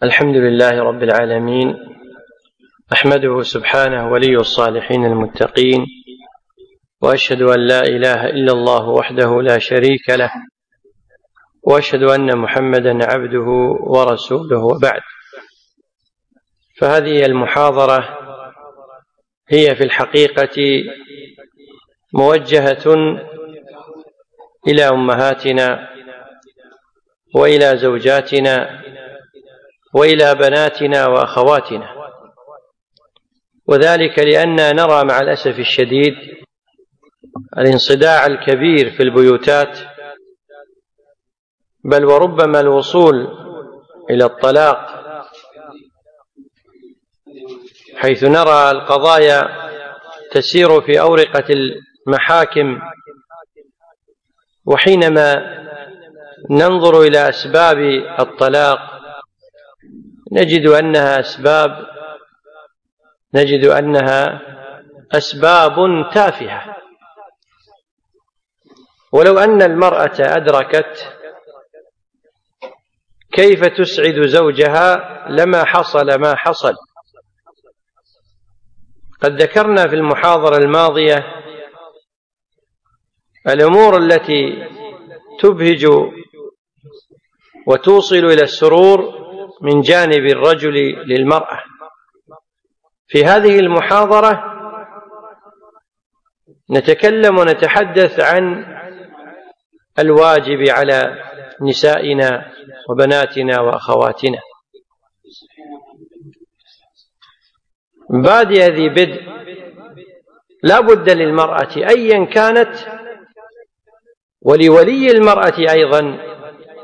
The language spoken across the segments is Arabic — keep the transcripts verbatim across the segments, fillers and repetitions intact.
الحمد لله رب العالمين، أحمده سبحانه ولي الصالحين المتقين، وأشهد أن لا إله إلا الله وحده لا شريك له، وأشهد أن محمدا عبده ورسوله. وبعد، فهذه المحاضرة هي في الحقيقة موجهة إلى أمهاتنا وإلى زوجاتنا وإلى بناتنا وأخواتنا، وذلك لأننا نرى مع الأسف الشديد الانصداع الكبير في البيوتات، بل وربما الوصول إلى الطلاق، حيث نرى القضايا تسير في أورقة المحاكم، وحينما ننظر إلى أسباب الطلاق نجد أنها أسباب نجد أنها أسباب تافهة. ولو أن المرأة أدركت كيف تسعد زوجها لما حصل ما حصل. قد ذكرنا في المحاضرة الماضية الأمور التي تبهج وتوصل إلى السرور من جانب الرجل للمرأة. في هذه المحاضرة نتكلم ونتحدث عن الواجب على نسائنا وبناتنا وأخواتنا. بادئ ذي بدء، لا بد للمرأة أيا كانت ولولي المرأة أيضا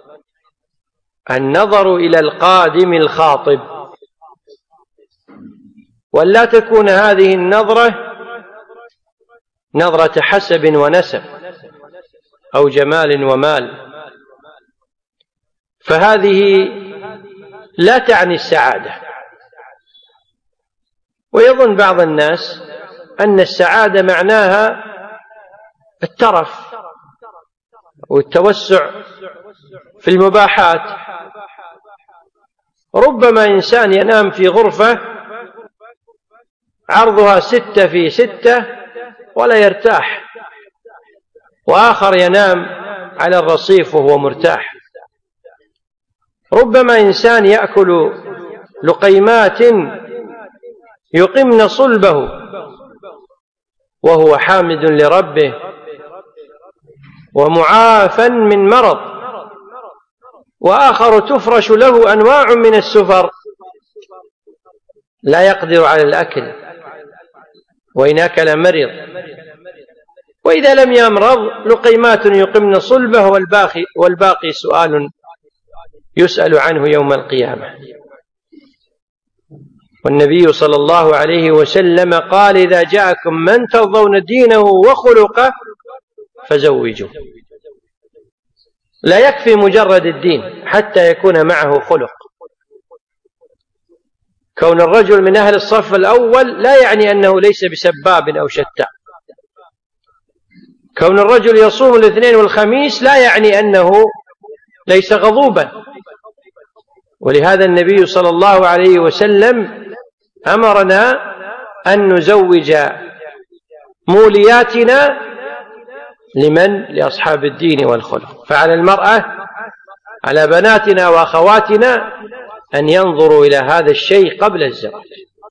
النظر إلى القادم الخاطب، ولا تكون هذه النظرة نظرة حسب ونسب أو جمال ومال، فهذه لا تعني السعادة. ويظن بعض الناس أن السعادة معناها الترف والتوسع في المباحات. ربما إنسان ينام في غرفة عرضها ستة في ستة ولا يرتاح، وآخر ينام على الرصيف وهو مرتاح. ربما إنسان يأكل لقيمات يقمن صلبه وهو حامد لربه ومعافى من مرض، وآخر تفرش له أنواع من السفر لا يقدر على الأكل، وإن أكل مرض، وإذا لم يمرض لقيمات يقمن صلبه والباقي, والباقي سؤال يسأل عنه يوم القيامة. والنبي صلى الله عليه وسلم قال: إذا جاءكم من ترضون دينه وخلقه فزوجوه. لا يكفي مجرد الدين حتى يكون معه خلق. كون الرجل من أهل الصف الأول لا يعني أنه ليس بسباب أو شتام. كون الرجل يصوم الاثنين والخميس لا يعني أنه ليس غضوبا. ولهذا النبي صلى الله عليه وسلم أمرنا أن نزوج مولياتنا لمن؟ لأصحاب الدين والخلق. فعلى المرأة، على بناتنا وأخواتنا أن ينظروا إلى هذا الشيء قبل الزواج.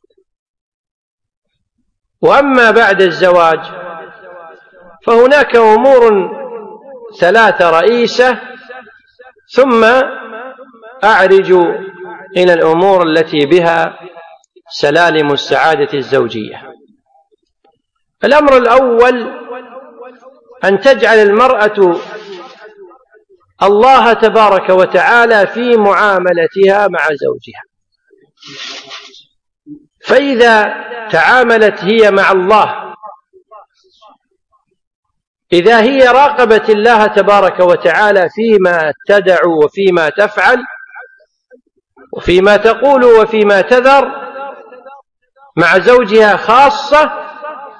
وأما بعد الزواج فهناك أمور ثلاثة رئيسة، ثم أعرج إلى الأمور التي بها سلالم السعادة الزوجية. الأمر الأول أن تجعل المرأة الله تبارك وتعالى في معاملتها مع زوجها. فإذا تعاملت هي مع الله، إذا هي راقبت الله تبارك وتعالى فيما تدع وفيما تفعل وفيما تقول وفيما تذر مع زوجها خاصة،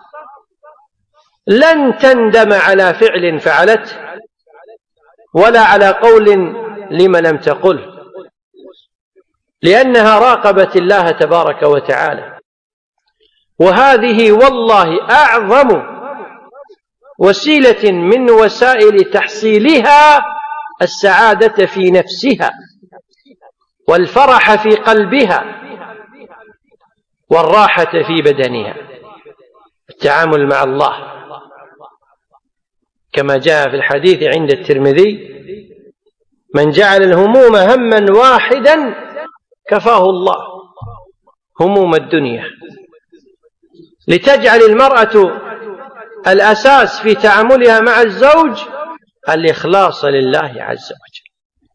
لن تندم على فعل فعلته ولا على قول لما لم تقل. لأنها راقبت الله تبارك وتعالى. وهذه والله أعظم وسيلة من وسائل تحصيلها السعادة في نفسها والفرح في قلبها والراحة في بدنها، التعامل مع الله، كما جاء في الحديث عند الترمذي: من جعل الهموم هما واحدا كفاه الله هموم الدنيا. لتجعل المرأة الأساس في تعاملها مع الزوج الإخلاص لله عز وجل.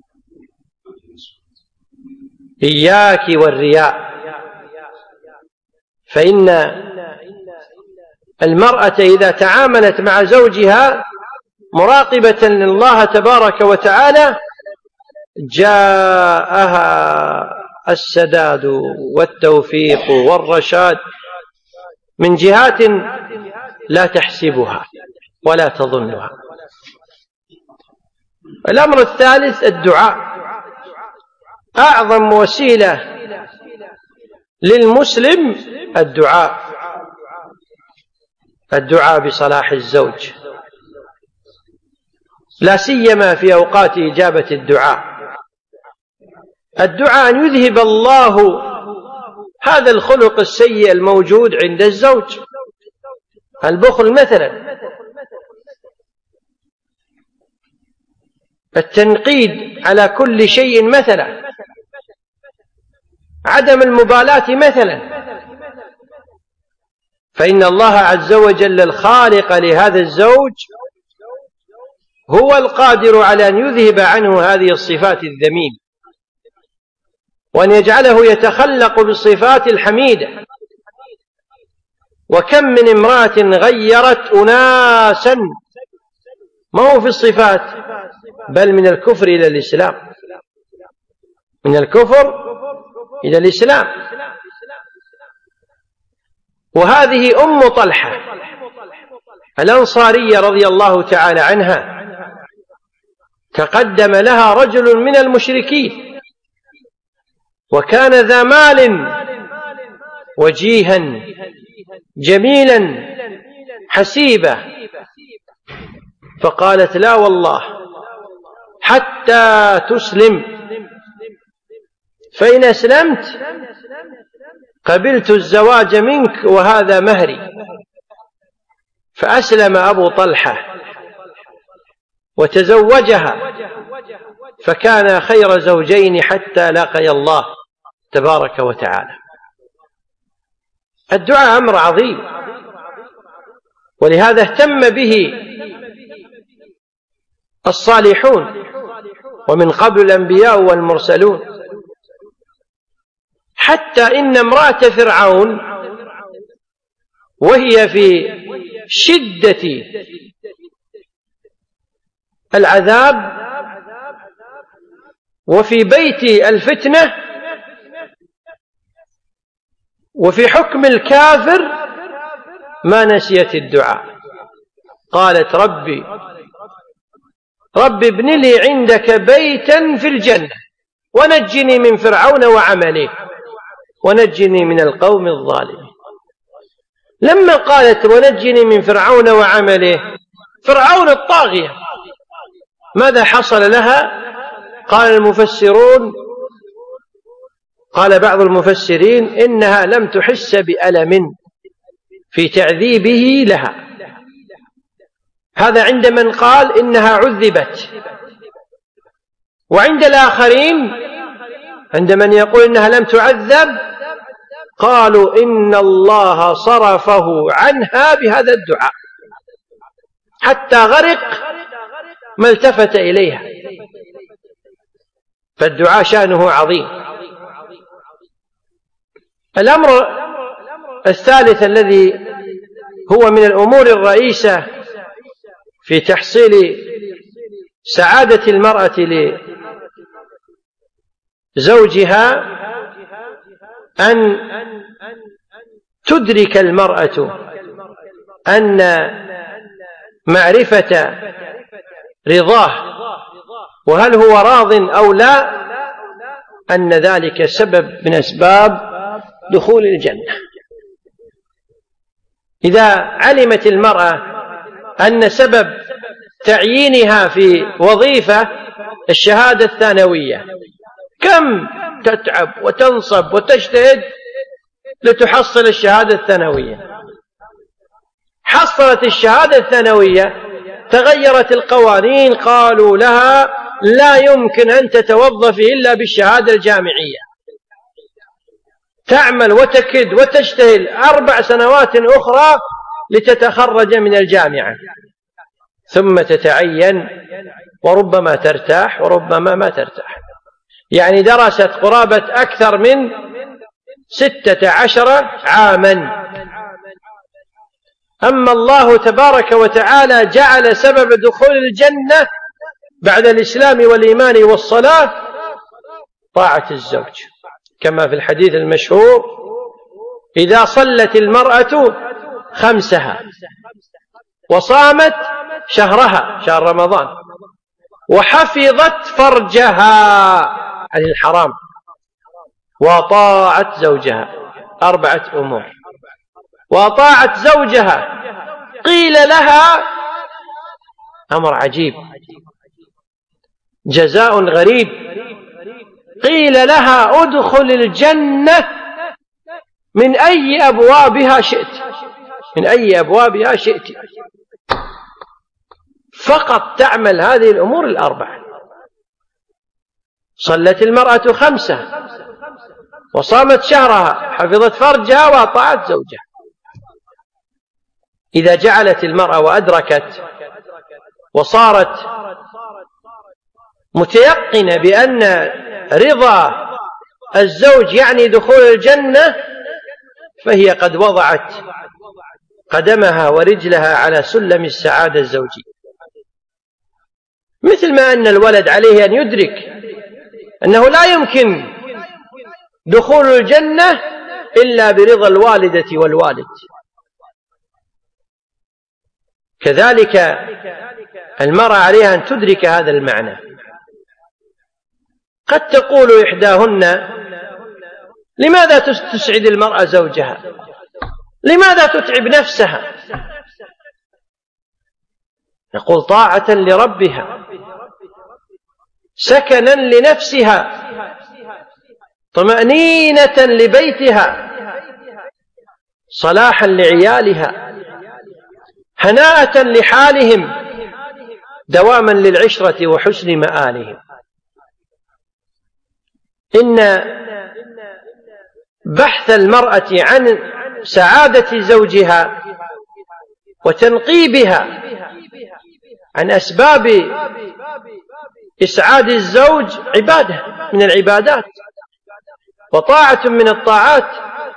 إياك والرياء، فإن المرأة إذا تعاملت مع زوجها مراقبة لله تبارك وتعالى جاءها السداد والتوفيق والرشاد من جهات لا تحسبها ولا تظنها. الأمر الثالث الدعاء. أعظم وسيلة للمسلم الدعاء، الدعاء بصلاح الزوج، لا سيما في أوقات إجابة الدعاء. الدعاء أن يذهب الله هذا الخلق السيء الموجود عند الزوج، البخل مثلا، التنقيد على كل شيء مثلا، عدم المبالاة مثلا. فإن الله عز وجل الخالق لهذا الزوج هو القادر على أن يذهب عنه هذه الصفات الذميمة وأن يجعله يتخلق بالصفات الحميدة. وكم من امرأة غيرت أناسا ما هو في الصفات بل من الكفر إلى الإسلام، من الكفر إلى الإسلام. وهذه أم طلحة الأنصارية رضي الله تعالى عنها، تقدم لها رجل من المشركين وكان ذا مال وجيها جميلا حسيبا، فقالت: لا والله حتى تسلم، فإن أسلمت قبلت الزواج منك وهذا مهري. فأسلم أبو طلحة وتزوجها، فكان خير زوجين حتى لقي الله تبارك وتعالى. الدعاء أمر عظيم، ولهذا اهتم به الصالحون ومن قبل الأنبياء والمرسلون، حتى إن امرأة فرعون وهي في شدة العذاب وفي بيت الفتنة وفي حكم الكافر ما نسيت الدعاء. قالت: ربي ربي ابن لي عندك بيتا في الجنة ونجني من فرعون وعمله ونجني من القوم الظالمين. لما قالت ونجني من فرعون وعمله، فرعون الطاغية، ماذا حصل لها؟ قال المفسرون قال بعض المفسرين إنها لم تحس بألم في تعذيبه لها. هذا عند من قال إنها عذبت، وعند الآخرين عند من يقول إنها لم تعذب قالوا إن الله صرفه عنها بهذا الدعاء حتى غرق ما التفت إليها. فالدعاء شأنه عظيم. الأمر الثالث الذي هو من الأمور الرئيسة في تحصيل سعادة المرأة لزوجها أن تدرك المرأة أن معرفة رضاه وهل هو راض أو لا أن ذلك سبب من أسباب دخول الجنة. إذا علمت المرأة أن سبب تعيينها في وظيفة الشهادة الثانوية، كم تتعب وتنصب وتجتهد لتحصل الشهادة الثانوية. حصلت الشهادة الثانوية، تغيرت القوانين، قالوا لها لا يمكن أن تتوظفي إلا بالشهادة الجامعية. تعمل وتكد وتجتهد أربع سنوات أخرى لتتخرج من الجامعة، ثم تتعين، وربما ترتاح وربما ما ترتاح. يعني درست قرابة أكثر من ستة عشر عاما. أما الله تبارك وتعالى جعل سبب دخول الجنة بعد الإسلام والإيمان والصلاة طاعة الزوج، كما في الحديث المشهور: إذا صلت المرأة خمسها وصامت شهرها، شهر رمضان، وحفظت فرجها عن الحرام، وطاعت زوجها، أربعة أمور، وطاعت زوجها، قيل لها أمر عجيب، جزاء غريب، قيل لها ادخل الجنة من أي أبوابها شئت، من أي أبوابها شئت، فقط تعمل هذه الأمور الأربعة. صلت المرأة خمسة وصامت شهرها، حفظت فرجها، وأطاعت زوجها. إذا جعلت المرأة وأدركت وصارت متيقنة بأن رضا الزوج يعني دخول الجنة، فهي قد وضعت قدمها ورجلها على سلم السعادة الزوجية. مثل ما أن الولد عليه أن يدرك أنه لا يمكن دخول الجنة إلا برضا الوالدة والوالد، كذلك المرأة عليها أن تدرك هذا المعنى. قد تقول إحداهن: لماذا تسعد المرأة زوجها؟ لماذا تتعب نفسها؟ نقول: طاعة لربها، سكنا لنفسها، طمأنينة لبيتها، صلاحا لعيالها، هناءة لحالهم، دواما للعشرة وحسن مآلهم. إن بحث المرأة عن سعادة زوجها وتنقيبها عن أسباب إسعاد الزوج عبادة من العبادات وطاعة من الطاعات،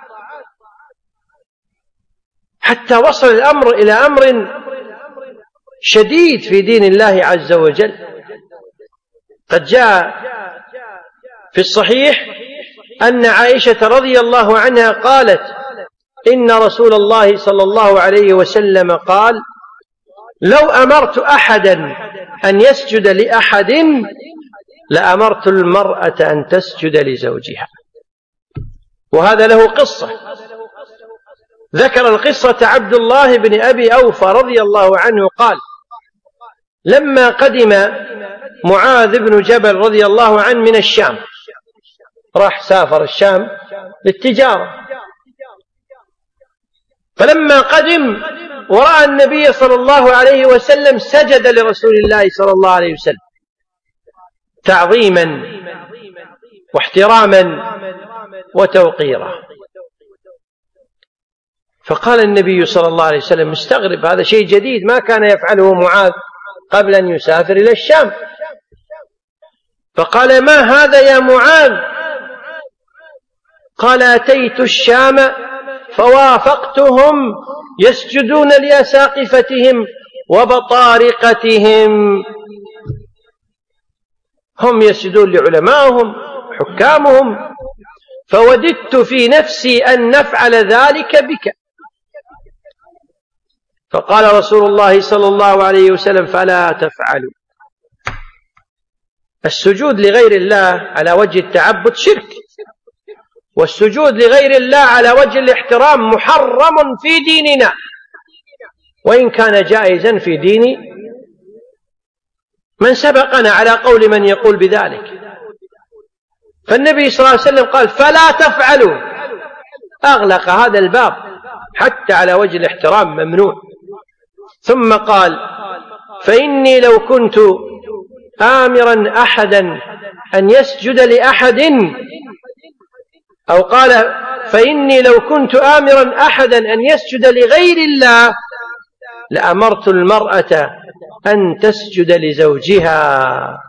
حتى وصل الأمر إلى أمر شديد في دين الله عز وجل. قد جاء في الصحيح أن عائشة رضي الله عنها قالت: إن رسول الله صلى الله عليه وسلم قال: لو أمرت أحدا أن يسجد لأحد لأمرت المرأة أن تسجد لزوجها. وهذا له قصة، ذكر القصة عبد الله بن أبي أوفى رضي الله عنه قال: لما قدم معاذ بن جبل رضي الله عنه من الشام، راح سافر الشام للتجارة، فلما قدم ورأى النبي صلى الله عليه وسلم سجد لرسول الله صلى الله عليه وسلم تعظيما واحتراما وتوقيرا، فقال النبي صلى الله عليه وسلم مستغرب، هذا شيء جديد ما كان يفعله معاذ قبل أن يسافر إلى الشام. فقال: ما هذا يا معاذ؟ قال: أتيت الشام فوافقتهم يسجدون لأساقفتهم وبطارقتهم، هم يسجدون لعلمائهم حكامهم، فوددت في نفسي أن نفعل ذلك بك. فقال رسول الله صلى الله عليه وسلم: فلا تفعلوا، السجود لغير الله على وجه التعبد شرك، والسجود لغير الله على وجه الاحترام محرم في ديننا، وإن كان جائزا في دين من سبقنا على قول من يقول بذلك. فالنبي صلى الله عليه وسلم قال فلا تفعلوا، أغلق هذا الباب حتى على وجه الاحترام ممنوع. ثم قال فإني لو كنت آمرا أحدا أن يسجد لأحد، أو قال فإني لو كنت آمرا أحدا أن يسجد لغير الله لأمرت المرأة أن تسجد لزوجها.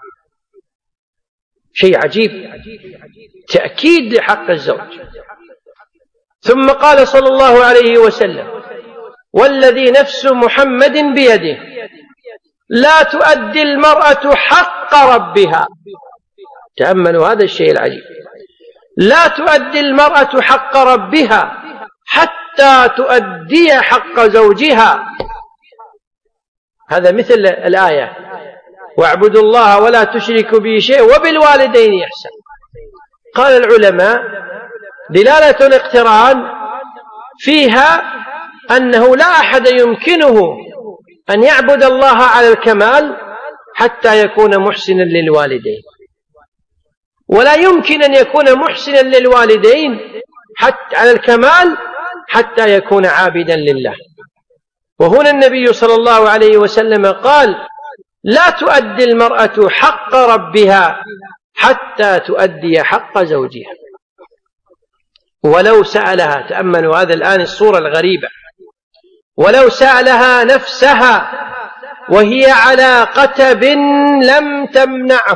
شيء عجيب، تأكيد لحق الزوج. ثم قال صلى الله عليه وسلم والذي نفس محمد بيده لا تؤدي المرأة حق ربها. تأملوا هذا الشيء العجيب، لا تؤدي المرأة حق ربها حتى تؤدي حق زوجها. هذا مثل الآية واعبدوا الله ولا تشركوا به شيئا وبالوالدين إحسانا. قال العلماء دلالة الاقتران فيها أنه لا أحد يمكنه أن يعبد الله على الكمال حتى يكون محسنا للوالدين، ولا يمكن أن يكون محسنا للوالدين حتى على الكمال حتى يكون عابدا لله. وهنا النبي صلى الله عليه وسلم قال لا تؤدي المرأة حق ربها حتى تؤدي حق زوجها. ولو سألها، تأملوا هذا الآن الصورة الغريبة، ولو سألها نفسها وهي على قتب لم تمنعه،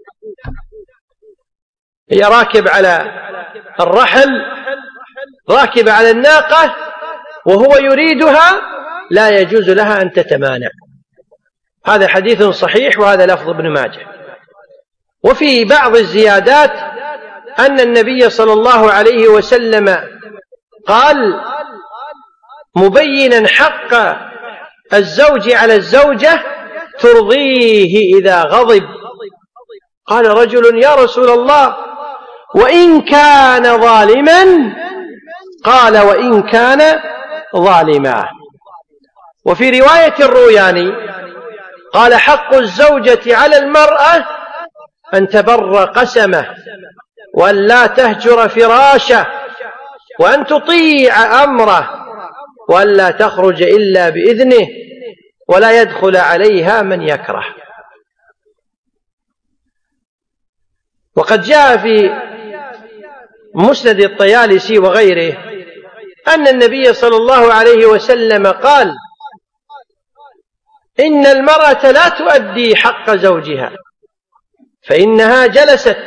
هي راكب على الرحل، راكب على الناقة وهو يريدها، لا يجوز لها أن تتمانع. هذا حديث صحيح، وهذا لفظ ابن ماجه. وفي بعض الزيادات أن النبي صلى الله عليه وسلم قال مبينا حق الزوج على الزوجة ترضيه إذا غضب. قال رجل يا رسول الله وإن كان ظالما؟ قال وإن كان ظالما. وفي رواية الروياني قال حق الزوجة على المرأة أن تبر قسمه، وأن لا تهجر فراشه، وأن تطيع أمره، وأن لا تخرج إلا بإذنه، ولا يدخل عليها من يكره. وقد جاء في مسند الطيالسي وغيره أن النبي صلى الله عليه وسلم قال إن المرأة لا تؤدي حق زوجها فإنها جلست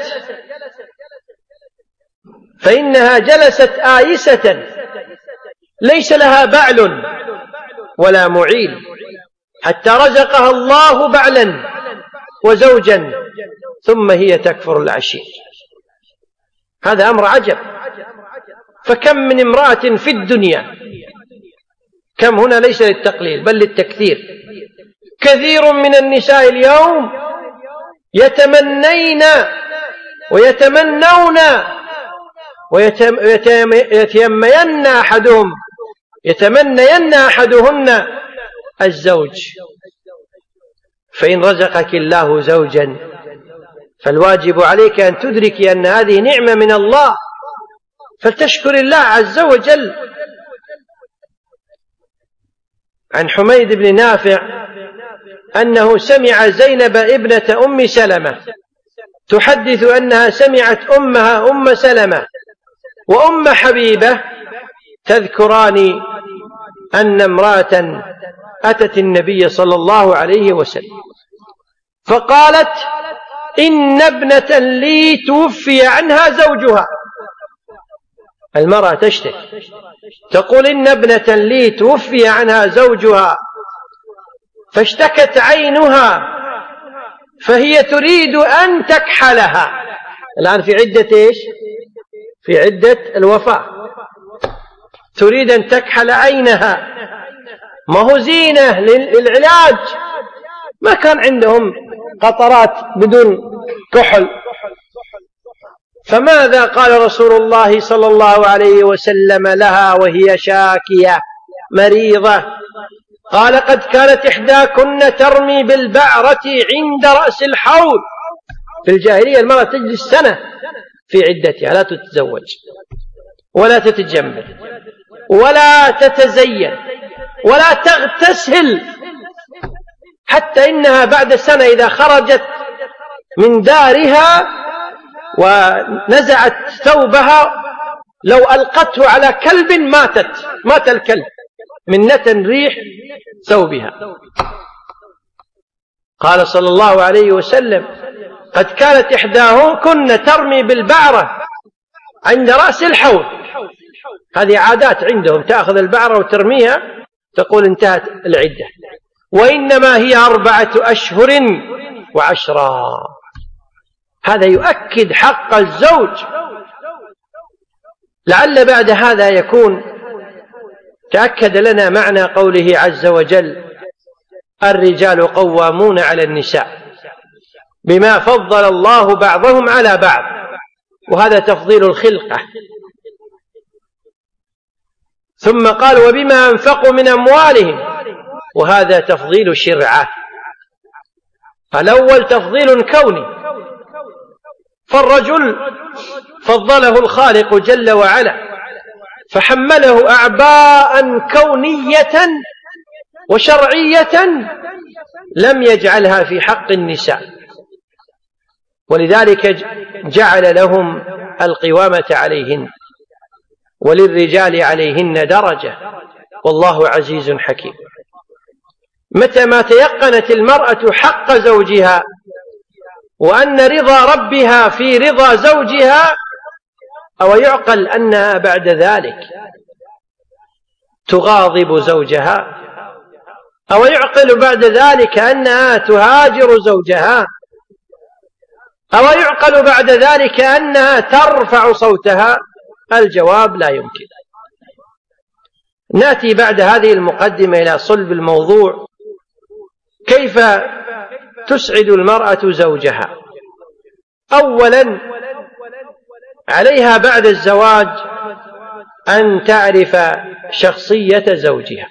فإنها جلست آيسة ليس لها بعل ولا معيل حتى رزقها الله بعلا وزوجا ثم هي تكفر العشير. هذا أمر عجب. فكم من امرأة في الدنيا، كم هنا ليس للتقليل بل للتكثير، كثير من النساء اليوم يتمنين ويتمنون ويتيمين أحدهم يتمنين أحدهن الزوج. فإن رزقك الله زوجا فالواجب عليك أن تدركي أن هذه نعمة من الله، فلتشكر الله عز وجل. عن حميد بن نافع أنه سمع زينب ابنة أم سلمة تحدث أنها سمعت أمها أم سلمة وأم حبيبة تذكران أن امرأة أتت النبي صلى الله عليه وسلم فقالت إن ابنة لي توفي عنها زوجها. المرأة تشتكي تقول إن ابنة لي توفي عنها زوجها، فاشتكت عينها فهي تريد أن تكحلها. الآن في عدة إيش؟ في عدة الوفاة، تريد أن تكحل عينها. ما هو زينة للعلاج، ما كان عندهم قطرات بدون كحل. فماذا قال رسول الله صلى الله عليه وسلم لها وهي شاكية مريضة؟ قال: قد كانت إحداكن ترمي بالبعرة عند رأس الحوض. في الجاهلية المرأة تجلس سنة في عدتها، لا تتزوج ولا تتجمل ولا تتزين ولا تغتسل، حتى إنها بعد سنة إذا خرجت من دارها ونزعت ثوبها لو ألقته على كلب ماتت مات الكلب من نتن ريح ثوبها. قال صلى الله عليه وسلم: قد كانت إحداكن ترمي بالبعرة عند رأس الحوض. هذه عادات عندهم، تأخذ البعرة وترميها تقول انتهت العدة، وإنما هي أربعة أشهر وعشرة. هذا يؤكد حق الزوج. لعل بعد هذا يكون تأكد لنا معنى قوله عز وجل: الرجال قوامون على النساء بما فضل الله بعضهم على بعض، وهذا تفضيل الخلقة. ثم قال: وبما أنفقوا من أموالهم، وهذا تفضيل شرعة. الأول تفضيل كوني، فالرجل فضله الخالق جل وعلا فحمله أعباء كونية وشرعية لم يجعلها في حق النساء، ولذلك جعل لهم القوامة عليهن، وللرجال عليهن درجة، والله عزيز حكيم. متى ما تيقنت المرأة حق زوجها وأن رضا ربها في رضا زوجها، أو يعقل أنها بعد ذلك تغاضب زوجها، أو يعقل بعد ذلك أنها تهاجر زوجها، أو يعقل بعد ذلك أنها ترفع صوتها، الجواب: لا يمكن. نأتي بعد هذه المقدمة إلى صلب الموضوع: كيف تسعد المرأة زوجها؟ أولا، عليها بعد الزواج أن تعرف شخصية زوجها،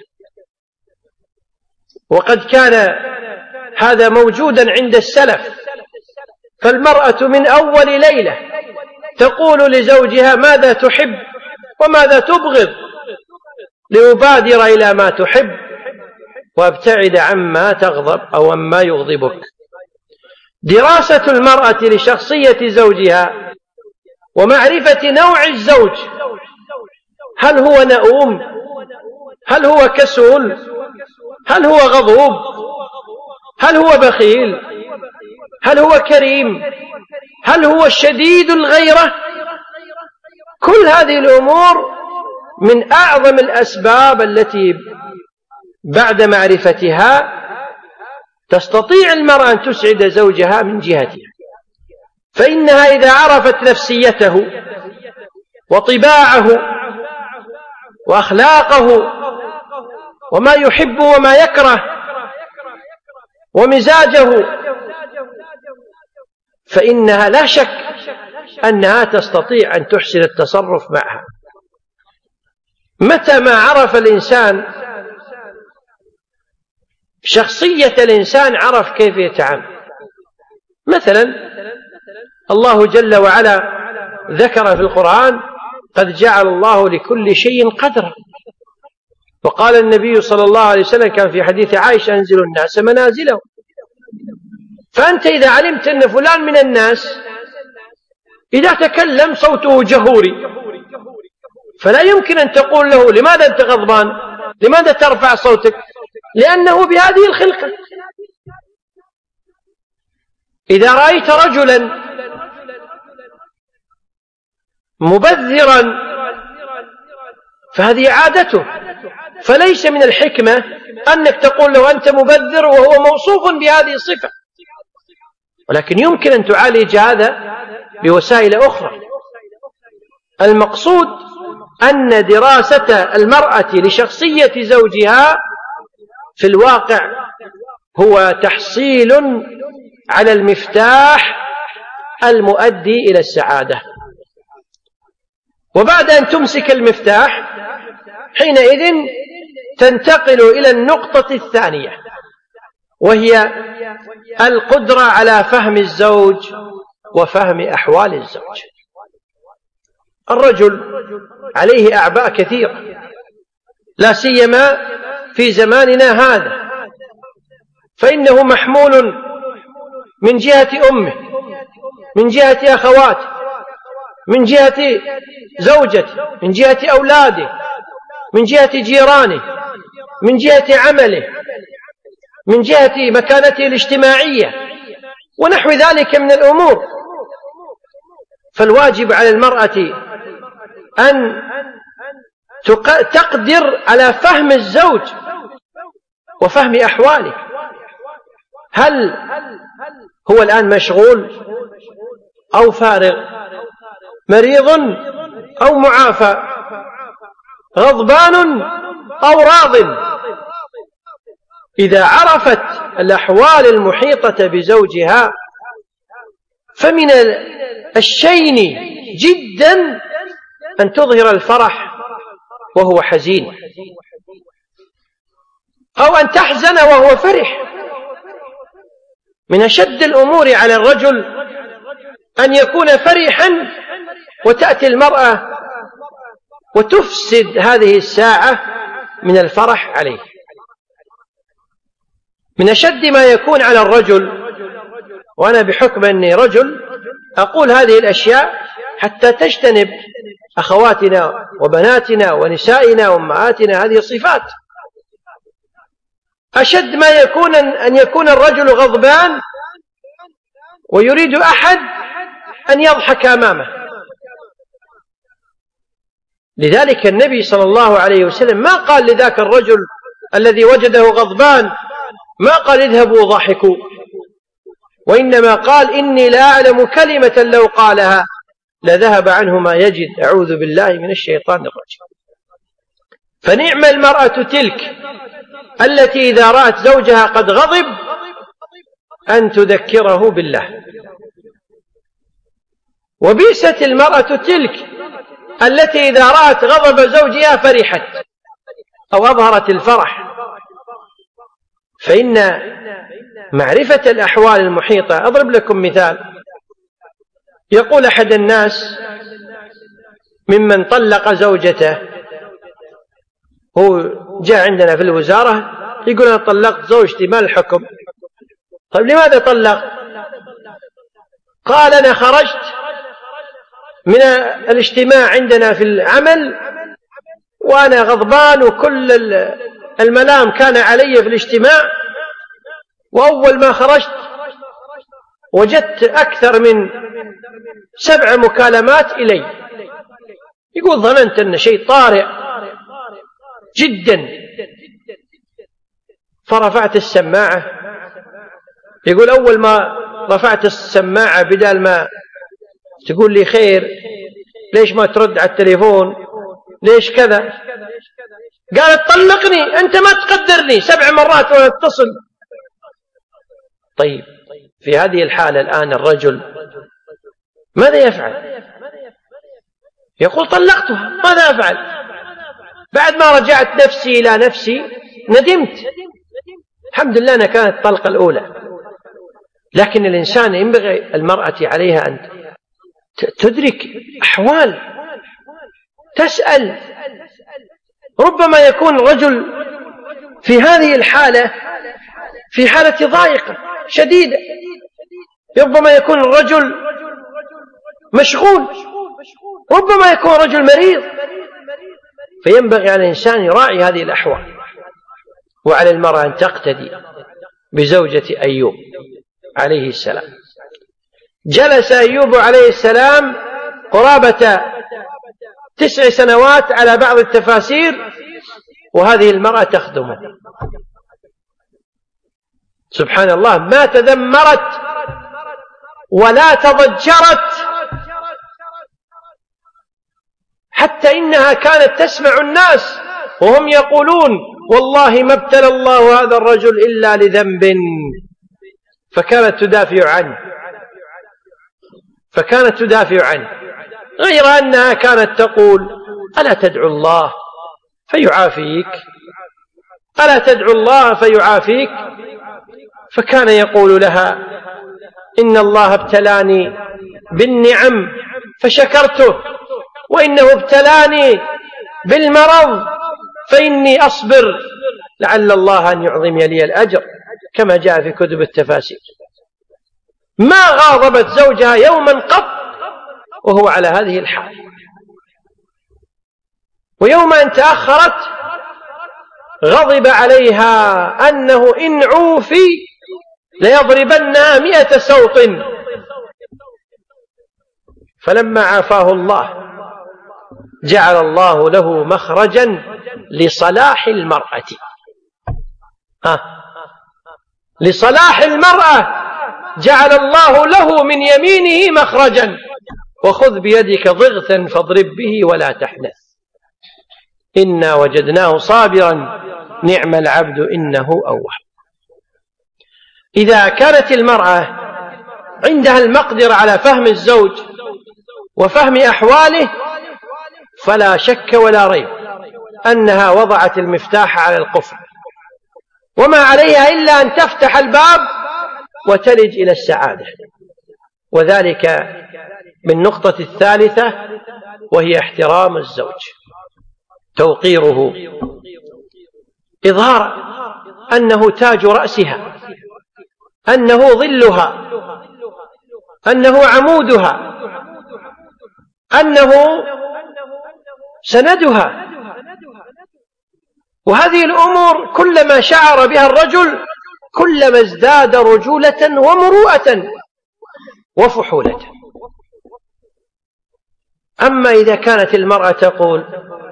وقد كان هذا موجودا عند السلف. فالمرأة من أول ليلة تقول لزوجها ماذا تحب وماذا تبغض، لأبادر إلى ما تحب وابتعد عما تغضب أو عما يغضبك. دراسة المرأة لشخصية زوجها ومعرفة نوع الزوج، هل هو نؤوم؟ هل هو كسول؟ هل هو غضوب؟ هل هو بخيل؟ هل هو كريم؟ هل هو شديد الغيرة؟ كل هذه الأمور من أعظم الأسباب التي بعد معرفتها تستطيع المرأة أن تسعد زوجها من جهتها. فإنها إذا عرفت نفسيته وطباعه وأخلاقه وما يحب وما يكره ومزاجه، فإنها لا شك أنها تستطيع أن تحسن التصرف معها. متى ما عرف الإنسان شخصية الإنسان عرف كيف يتعامل. مثلا الله جل وعلا ذكر في القرآن: قد جعل الله لكل شيء قدرا. وقال النبي صلى الله عليه وسلم كان في حديث عائشة: أنزلوا الناس منازلهم. فأنت إذا علمت أن فلان من الناس إذا تكلم صوته جهوري، فلا يمكن أن تقول له لماذا أنت غضبان؟ لماذا ترفع صوتك؟ لأنه بهذه الخلقة. إذا رأيت رجلا مبذرا فهذه عادته، فليس من الحكمة أنك تقول له أنت مبذر وهو موصوف بهذه الصفة، ولكن يمكن أن تعالج هذا بوسائل أخرى. المقصود أن دراسة المرأة لشخصية زوجها في الواقع هو تحصيل على المفتاح المؤدي إلى السعادة. وبعد أن تمسك المفتاح حينئذ تنتقل إلى النقطة الثانية، وهي القدرة على فهم الزوج وفهم أحوال الزوج. الرجل عليه أعباء كثيرة، لا سيما في زماننا هذا، فإنه محمول من جهة أمه، من جهة أخواته، من جهة زوجته، من جهة أولاده، من جهة جيرانه، من جهة عمله، من جهة مكانته الاجتماعية ونحو ذلك من الأمور. فالواجب على المرأة أن تقدر على فهم الزوج وفهم أحواله. هل هو الآن مشغول أو فارغ، مريض أو معافى، غضبان أو راض؟ إذا عرفت الأحوال المحيطة بزوجها فمن الشين جدا أن تظهر الفرح وهو حزين، أو أن تحزن وهو فرح. من أشد الأمور على الرجل أن يكون فرحا وتأتي المرأة وتفسد هذه الساعة من الفرح عليه. من أشد ما يكون على الرجل، وأنا بحكم أني رجل أقول هذه الأشياء حتى تجتنب أخواتنا وبناتنا ونسائنا وأمهاتنا هذه الصفات. أشد ما يكون أن يكون الرجل غضبان ويريد أحد أن يضحك أمامه. لذلك النبي صلى الله عليه وسلم ما قال لذاك الرجل الذي وجده غضبان، ما قال اذهبوا ضحكوا، وإنما قال إني لا أعلم كلمة لو قالها لذهب عنه ما يجد، أعوذ بالله من الشيطان الرجيم. فنعم المرأة تلك التي إذا رأت زوجها قد غضب أن تذكره بالله، وبئست المرأة تلك التي إذا رأت غضب زوجها فرحت أو أظهرت الفرح. فإن معرفة الأحوال المحيطة، أضرب لكم مثال. يقول أحد الناس ممن طلق زوجته، هو جاء عندنا في الوزارة يقول أنا طلقت زوجتي، ما الحكم؟ طيب لماذا طلق؟ قال أنا خرجت من الاجتماع عندنا في العمل وأنا غضبان وكل الملام كان علي في الاجتماع، وأول ما خرجت وجدت أكثر من سبع مكالمات إلي. يقول ظننت أن شيء طارئ جدا فرفعت السماعة. يقول أول ما رفعت السماعة بدل ما تقول لي خير، ليش ما ترد على التليفون، ليش كذا، قالت طلقني، أنت ما تقدرني، سبع مرات وأنا اتصل. طيب في هذه الحالة الآن الرجل ماذا يفعل؟ يقول طلقتها، ماذا أفعل؟ بعد ما رجعت نفسي إلى نفسي ندمت، الحمد لله أنا كانت الطلقة الأولى. لكن الإنسان ينبغي المرأة عليها أن تدرك أحوال، تسأل. ربما يكون الرجل في هذه الحالة في حالة ضائقة شديدة، ربما يكون الرجل مشغول، ربما يكون رجل مريض. فينبغي على الإنسان يراعي هذه الأحوال. وعلى المرأة أن تقتدي بزوجة أيوب عليه السلام. جلس أيوب عليه السلام قرابة تسع سنوات على بعض التفاسير وهذه المرأة تخدمه. سبحان الله، ما تذمرت ولا تضجرت، حتى إنها كانت تسمع الناس وهم يقولون والله ما ابتلى الله هذا الرجل إلا لذنب، فكانت تدافع عنه. فكانت تدافع عنه، غير أنها كانت تقول: ألا تدعو الله فيعافيك، ألا تدعو الله فيعافيك. فكان يقول لها: إن الله ابتلاني بالنعم فشكرته، وإنه ابتلاني بالمرض فإني أصبر لعل الله أن يعظم لي الأجر، كما جاء في كتب التفاسير. ما غاضبت زوجها يوما قط وهو على هذه الحال، ويوم أن تأخرت غضب عليها أنه إن عوفي ليضربنها مئة سوط. فلما عافاه الله جعل الله له مخرجا لصلاح المرأة. ها لصلاح المرأة جعل الله له من يمينه مخرجا: وخذ بيدك ضغثا فاضرب به ولا تحنث، إنا وجدناه صابرا نعم العبد إنه أواب. إذا كانت المرأة عندها المقدرة على فهم الزوج وفهم أحواله فلا شك ولا ريب أنها وضعت المفتاح على القفل، وما عليها إلا أن تفتح الباب وتلج إلى السعادة. وذلك بالنقطة الثالثة، وهي احترام الزوج، توقيره، إظهار أنه تاج رأسها، أنه ظلها، أنه عمودها، أنه سندها. وهذه الأمور كلما شعر بها الرجل كلما ازداد رجولة ومروءة وفحولة. أما إذا كانت المرأة تقول: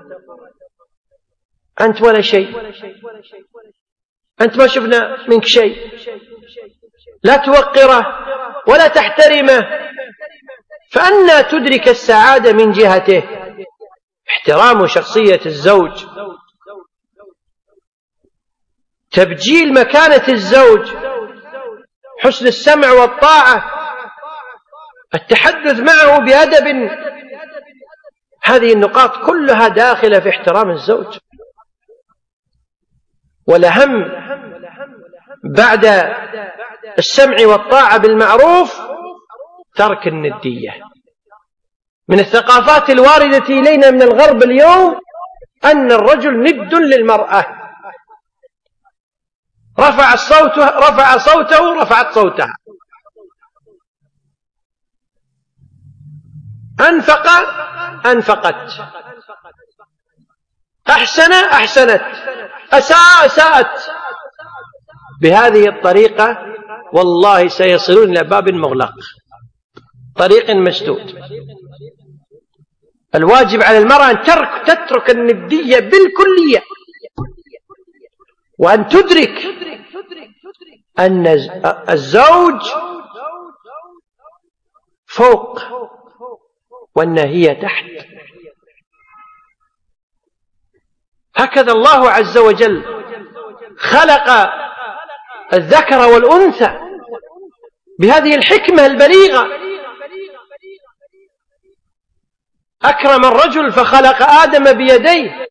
أنت ولا شيء، أنت ما شفنا منك شيء، لا توقره ولا تحترمه، فأنى تدرك السعادة من جهته؟ احترام شخصية الزوج، تبجيل مكانة الزوج، حسن السمع والطاعة، التحدث معه بأدب، هذه النقاط كلها داخلة في احترام الزوج. والأهم بعد السمع والطاعة بالمعروف ترك الندية. من الثقافات الواردة إلينا من الغرب اليوم أن الرجل ند للمرأة، رفع الصوت رفع صوته رفعت صوتها، أنفق أنفقت، أحسن أحسنت، أساء أساءت. بهذه الطريقة والله سيصلون إلى باب مغلق، طريق مسدود. الواجب على المرأة أن ترك تترك الندية بالكلية، وأن تدرك أن الزوج فوق وأن هي تحت. هكذا الله عز وجل خلق الذكر والأنثى بهذه الحكمة البليغة. أكرم الرجل فخلق آدم بيديه،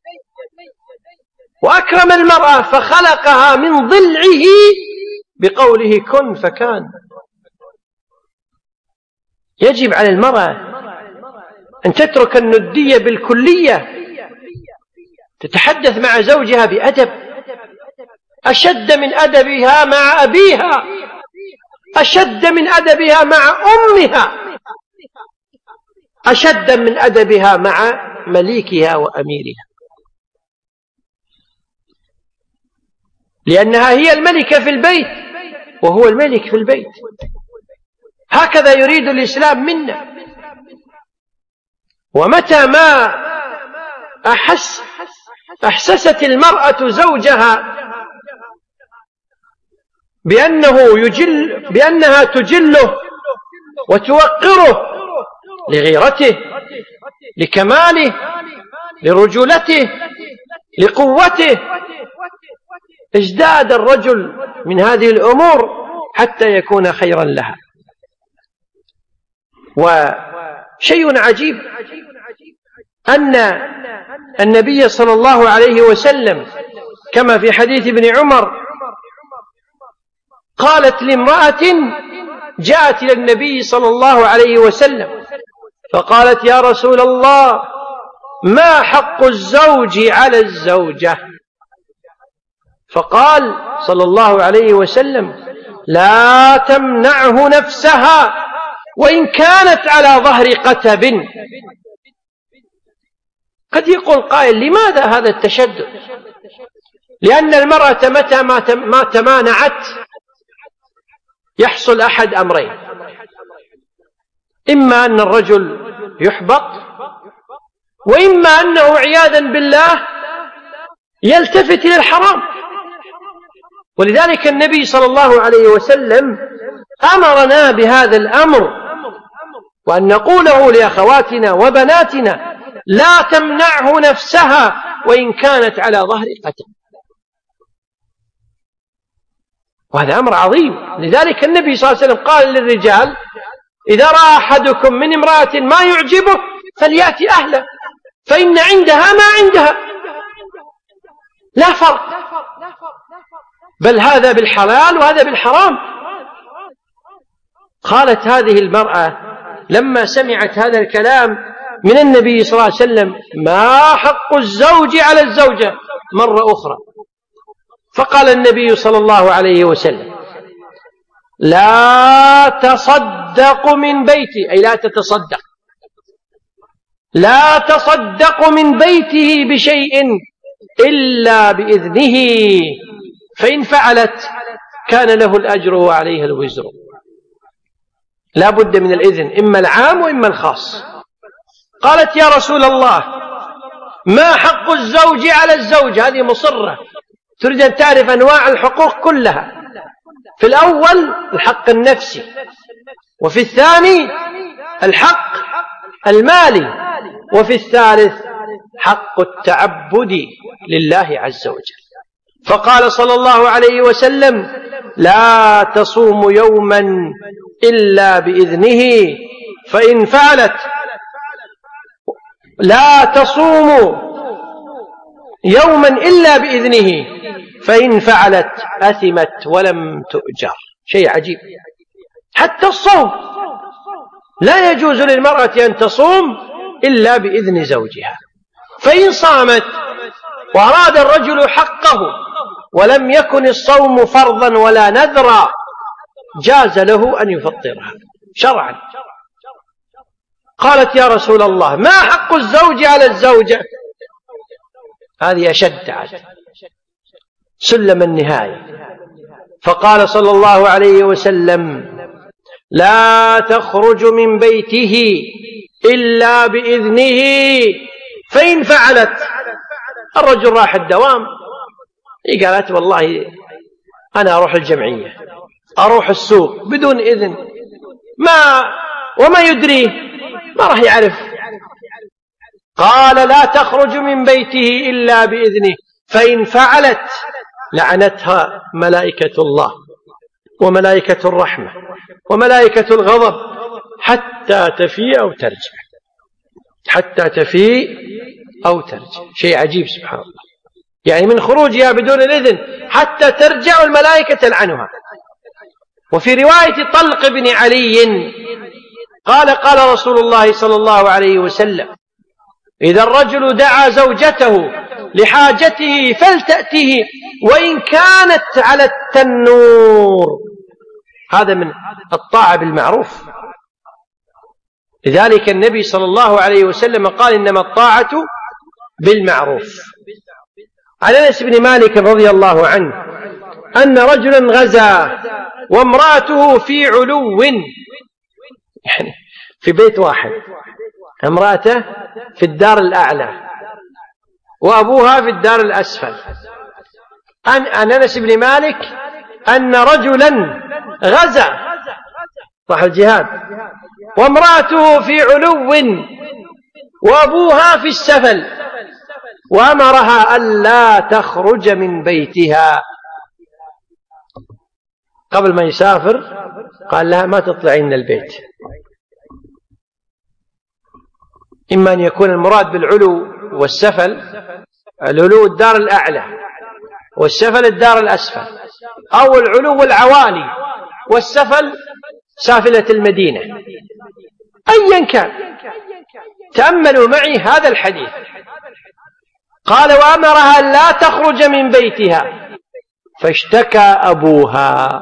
وأكرم المرأة فخلقها من ضلعه بقوله كن فكان. يجب على المرأة أن تترك الندية بالكلية، تتحدث مع زوجها بأدب، أشد من أدبها مع أبيها، أشد من أدبها مع أمها، أشد من أدبها مع مليكها وأميرها، لأنها هي الملكة في البيت وهو الملك في البيت. هكذا يريد الإسلام منا. ومتى ما أحس أحسست المرأة زوجها بأنه يجل بأنها تجله وتوقره لغيرته، لكماله، لرجولته، لقوته، ازداد الرجل من هذه الأمور حتى يكون خيرا لها. وشيء عجيب أن النبي صلى الله عليه وسلم كما في حديث ابن عمر قالت لامرأة جاءت إلى النبي صلى الله عليه وسلم فقالت يا رسول الله ما حق الزوج على الزوجة؟ فقال صلى الله عليه وسلم لا تمنعه نفسها وإن كانت على ظهر قتب. قد يقول قائل لماذا هذا التشدد؟ لأن المرأة متى ما تمانعت يحصل أحد أمرين: إما أن الرجل يحبط، وإما أنه عياذا بالله يلتفت إلى الحرام. ولذلك النبي صلى الله عليه وسلم أمرنا بهذا الأمر، وأن نقوله لأخواتنا وبناتنا: لا تمنعه نفسها وإن كانت على ظهر قتل. وهذا أمر عظيم. لذلك النبي صلى الله عليه وسلم قال للرجال: إذا رأى أحدكم من امرأة ما يعجبه فليأتي أهله فإن عندها ما عندها، لا فرق، بل هذا بالحلال وهذا بالحرام. قالت هذه المرأة لما سمعت هذا الكلام من النبي صلى الله عليه وسلم: ما حق الزوج على الزوجة؟ مرة أخرى. فقال النبي صلى الله عليه وسلم: لا تصدق من بيتي، أي لا تتصدق، لا تصدق من بيته بشيء إلا بإذنه، فإن فعلت كان له الأجر وعليها الوزر. لا بد من الإذن، إما العام وإما الخاص. قالت يا رسول الله ما حق الزوج على الزوج؟ هذه مصرة تريد أن تعرف أنواع الحقوق كلها. في الأول الحق النفسي، وفي الثاني الحق المالي، وفي الثالث حق التعبد لله عز وجل. فقال صلى الله عليه وسلم: لا تصوم يوما إلا بإذنه، فإن فعلت لا تصوم يوما إلا بإذنه، فإن فعلت أثمت ولم تؤجر. شيء عجيب. حتى الصوم لا يجوز للمرأة أن تصوم إلا بإذن زوجها. فإن صامت وأراد الرجل حقه ولم يكن الصوم فرضا ولا نذرا جاز له أن يفطرها شرعا. قالت يا رسول الله ما حق الزوج على الزوجة؟ هذه أشد عاد سلم النهاية. فقال صلى الله عليه وسلم: لا تخرج من بيته إلا بإذنه، فإن فعلت. الرجل راح الدوام، قالت والله أنا أروح الجمعية، أروح السوق بدون إذن، ما وما يدريه، ما راح يعرف. قال لا تخرج من بيته إلا بإذنه، فإن فعلت لعنتها ملائكة الله وملائكة الرحمة وملائكة الغضب حتى تفيء أو ترجع، حتى تفيء أو ترجع. شيء عجيب سبحان الله. يعني من خروجها بدون الإذن حتى ترجع الملائكة تلعنها. وفي رواية طلق بن علي قال قال رسول الله صلى الله عليه وسلم: إذا الرجل دعا زوجته لحاجته فلتأته وإن كانت على التنور. هذا من الطاعة بالمعروف. لذلك النبي صلى الله عليه وسلم قال: إنما الطاعة بالمعروف. عن أنس بن مالك رضي الله عنه أن رجلا غزا وامرأته في علو، يعني في بيت واحد، امرأته في الدار الأعلى وأبوها في الدار الأسفل. عن أنس بن مالك أن رجلا غزا راح الجهاد وامرأته في علو وأبوها في السفل، وأمرها ألا تخرج من بيتها. قبل ما يسافر قال لها ما تطلعين من البيت، إما أن يكون المراد بالعلو والسفل العلو الدار الأعلى والسفل الدار الأسفل، أو العلو العوالي والسفل سافلة المدينة. أيا كان، تأملوا معي هذا الحديث. قال: وأمرها لا تخرج من بيتها فاشتكى أبوها.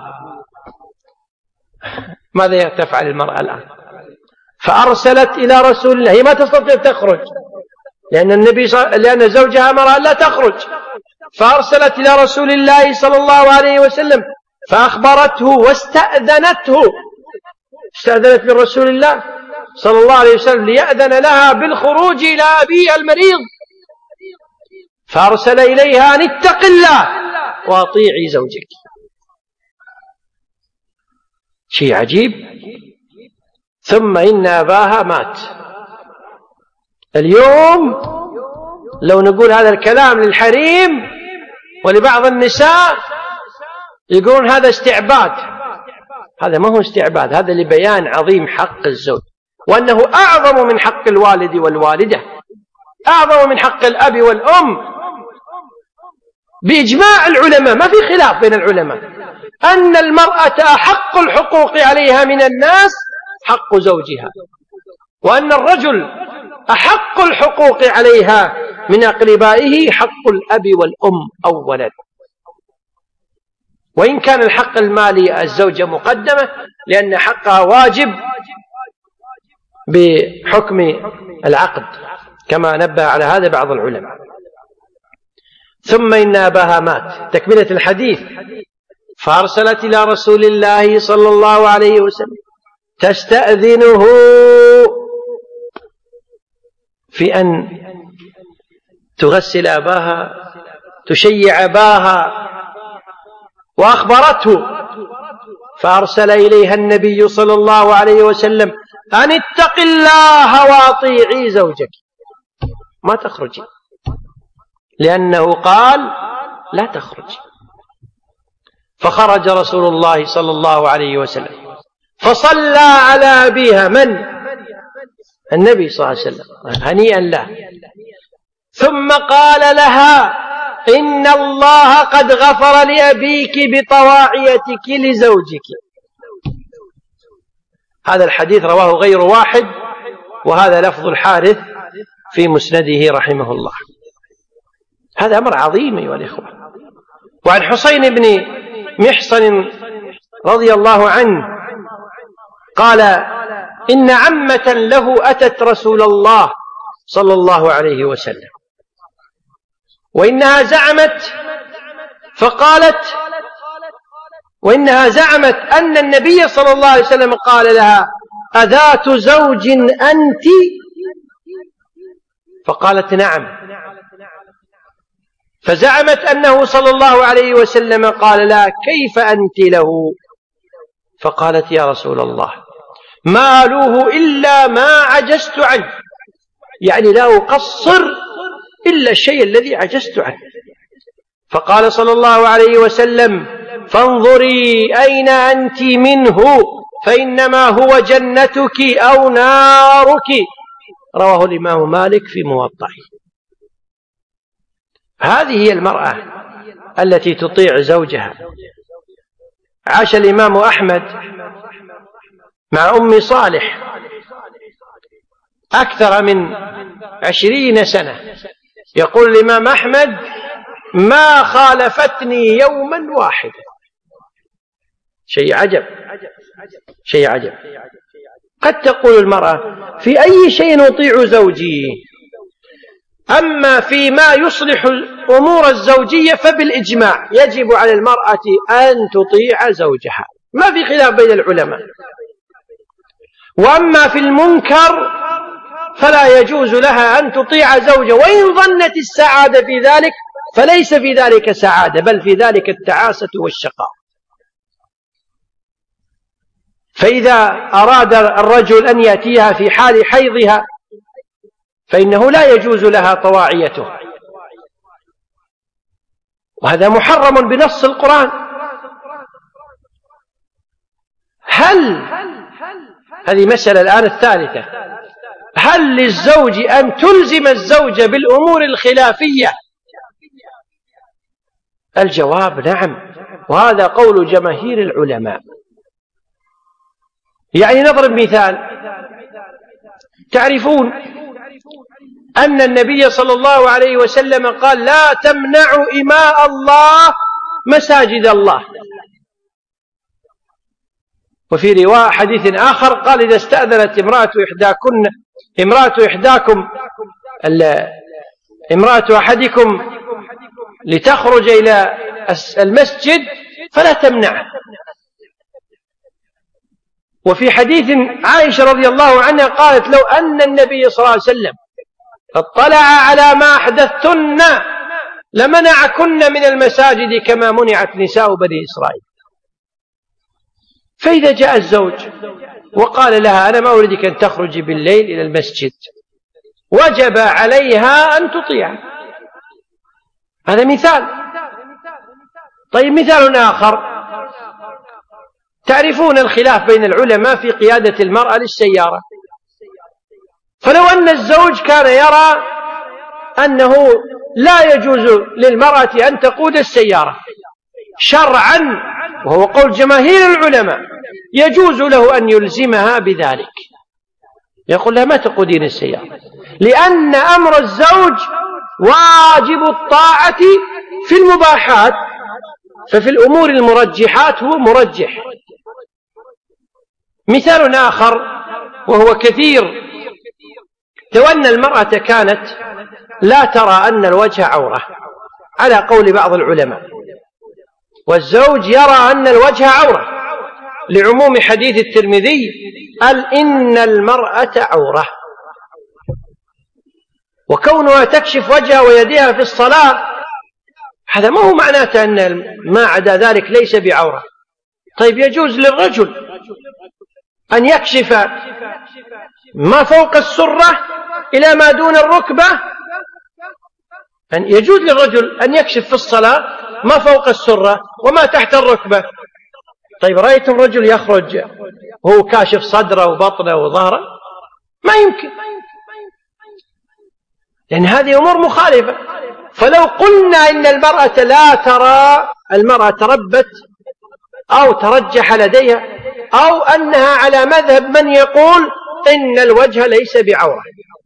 ماذا تفعل المرأة الآن؟ فأرسلت إلى رسول الله. هي ما تستطيع تخرج لأن النبي ص... لأن زوجها أمرها لا تخرج، فأرسلت إلى رسول الله صلى الله عليه وسلم فأخبرته واستأذنته، استأذنت من رسول الله صلى الله عليه وسلم ليأذن لها بالخروج إلى أبيها المريض، فأرسل إليها أن اتق الله وأطيعي زوجك. شيء عجيب. ثم إن أباها مات. اليوم لو نقول هذا الكلام للحريم ولبعض النساء يقولون هذا استعباد. هذا ما هو استعباد، هذا لبيان عظيم حق الزوج، وأنه أعظم من حق الوالد والوالدة، أعظم من حق الأب والأم بإجماع العلماء. ما في خلاف بين العلماء أن المرأة أحق الحقوق عليها من الناس حق زوجها، وأن الرجل أحق الحقوق عليها من أقربائه حق الأب والأم أولا. وإن كان الحق المالي الزوجة مقدمة لأن حقها واجب بحكم العقد، كما نبه على هذا بعض العلماء. ثم إن أباها مات. تكملة الحديث: فأرسلت إلى رسول الله صلى الله عليه وسلم تستأذنه في أن تغسل أباها، تشيع أباها، وأخبرته، فأرسل إليها النبي صلى الله عليه وسلم أن اتق الله وأطيعي زوجك، ما تخرجي، لأنه قال لا تخرجي. فخرج رسول الله صلى الله عليه وسلم فصلى على أبيها. من؟ النبي صلى الله عليه وسلم، هنيئا له. ثم قال لها: إن الله قد غفر لأبيك بطواعيتك لزوجك. هذا الحديث رواه غير واحد، وهذا لفظ الحارث في مسنده رحمه الله. هذا أمر عظيم أيها الإخوة. وعن حسين بن محصن رضي الله عنه قال: إن عمة له أتت رسول الله صلى الله عليه وسلم، وإنها زعمت فقالت وإنها زعمت أن النبي صلى الله عليه وسلم قال لها: أذات زوج أنت؟ فقالت: نعم. فزعمت أنه صلى الله عليه وسلم قال لها: كيف أنت له؟ فقالت: يا رسول الله ما آلوه إلا ما عجزت عنه، يعني لا أقصر إلا الشيء الذي عجزت عنه. فقال صلى الله عليه وسلم: فانظري أين أنت منه، فإنما هو جنتك أو نارك. رواه الإمام مالك في موطئه. هذه هي المرأة التي تطيع زوجها. عاش الإمام أحمد مع أم صالح أكثر من عشرين سنة. يقول الإمام أحمد: ما خالفتني يوما واحدا. شيء عجب، شيء عجب. قد تقول المرأة: في أي شيء أطيع زوجي؟ أما فيما يصلح الأمور الزوجية فبالإجماع يجب على المرأة أن تطيع زوجها، ما في خلاف بين العلماء. وأما في المنكر فلا يجوز لها أن تطيع زوجها، وإن ظنت السعادة في ذلك فليس في ذلك سعادة، بل في ذلك التعاسة والشقاء. فإذا أراد الرجل أن يأتيها في حال حيضها فإنه لا يجوز لها طواعيته، وهذا محرم بنص القرآن. هل هذه مسألة الآن الثالثة: هل للزوج أن تلزم الزوج بالأمور الخلافية؟ الجواب نعم، وهذا قول جماهير العلماء. يعني نضرب مثال، تعرفون أن النبي صلى الله عليه وسلم قال: لا تمنعوا إماء الله مساجد الله. وفي رواية حديث آخر قال: إذا استأذنت امرأة إحداكن امرأة إحداكم امرأة أحدكم لتخرج إلى المسجد فلا تمنعها. وفي حديث عائشة رضي الله عنها قالت: لو أن النبي صلى الله عليه وسلم اطلع على ما أحدثتن لمنعكن من المساجد كما منعت نساء بني إسرائيل. فإذا جاء الزوج وقال لها: أنا ما أريدك أن تخرجي بالليل إلى المسجد، وجب عليها أن تطيع. هذا مثال. طيب مثال آخر، تعرفون الخلاف بين العلماء في قيادة المرأة للسيارة. فلو أن الزوج كان يرى أنه لا يجوز للمرأة أن تقود السيارة شرعا، وهو قول جماهير العلماء، يجوز له أن يلزمها بذلك، يقول لها: ما تقودين السيارة، لأن أمر الزوج واجب الطاعة في المباحات، ففي الأمور المرجحات هو مرجح. مثال آخر وهو كثير، لو أن المرأة كانت لا ترى أن الوجه عورة على قول بعض العلماء، والزوج يرى أن الوجه عورة لعموم حديث الترمذي: قال: إن المرأة عورة. وكونها تكشف وجهها ويديها في الصلاة هذا ما هو معناته أن ما عدا ذلك ليس بعورة. طيب يجوز للرجل أن يكشف ما فوق السرة إلى ما دون الركبة، أن يجوز للرجل أن يكشف في الصلاة ما فوق السرة وما تحت الركبة. طيب رأيت الرجل يخرج وهو كاشف صدره وبطنه وظهره؟ ما يمكن، لأن هذه أمور مخالفة. فلو قلنا إن المرأة لا ترى، المرأة تربت أو ترجح لديها، أو أنها على مذهب من يقول إن الوجه ليس بعورة،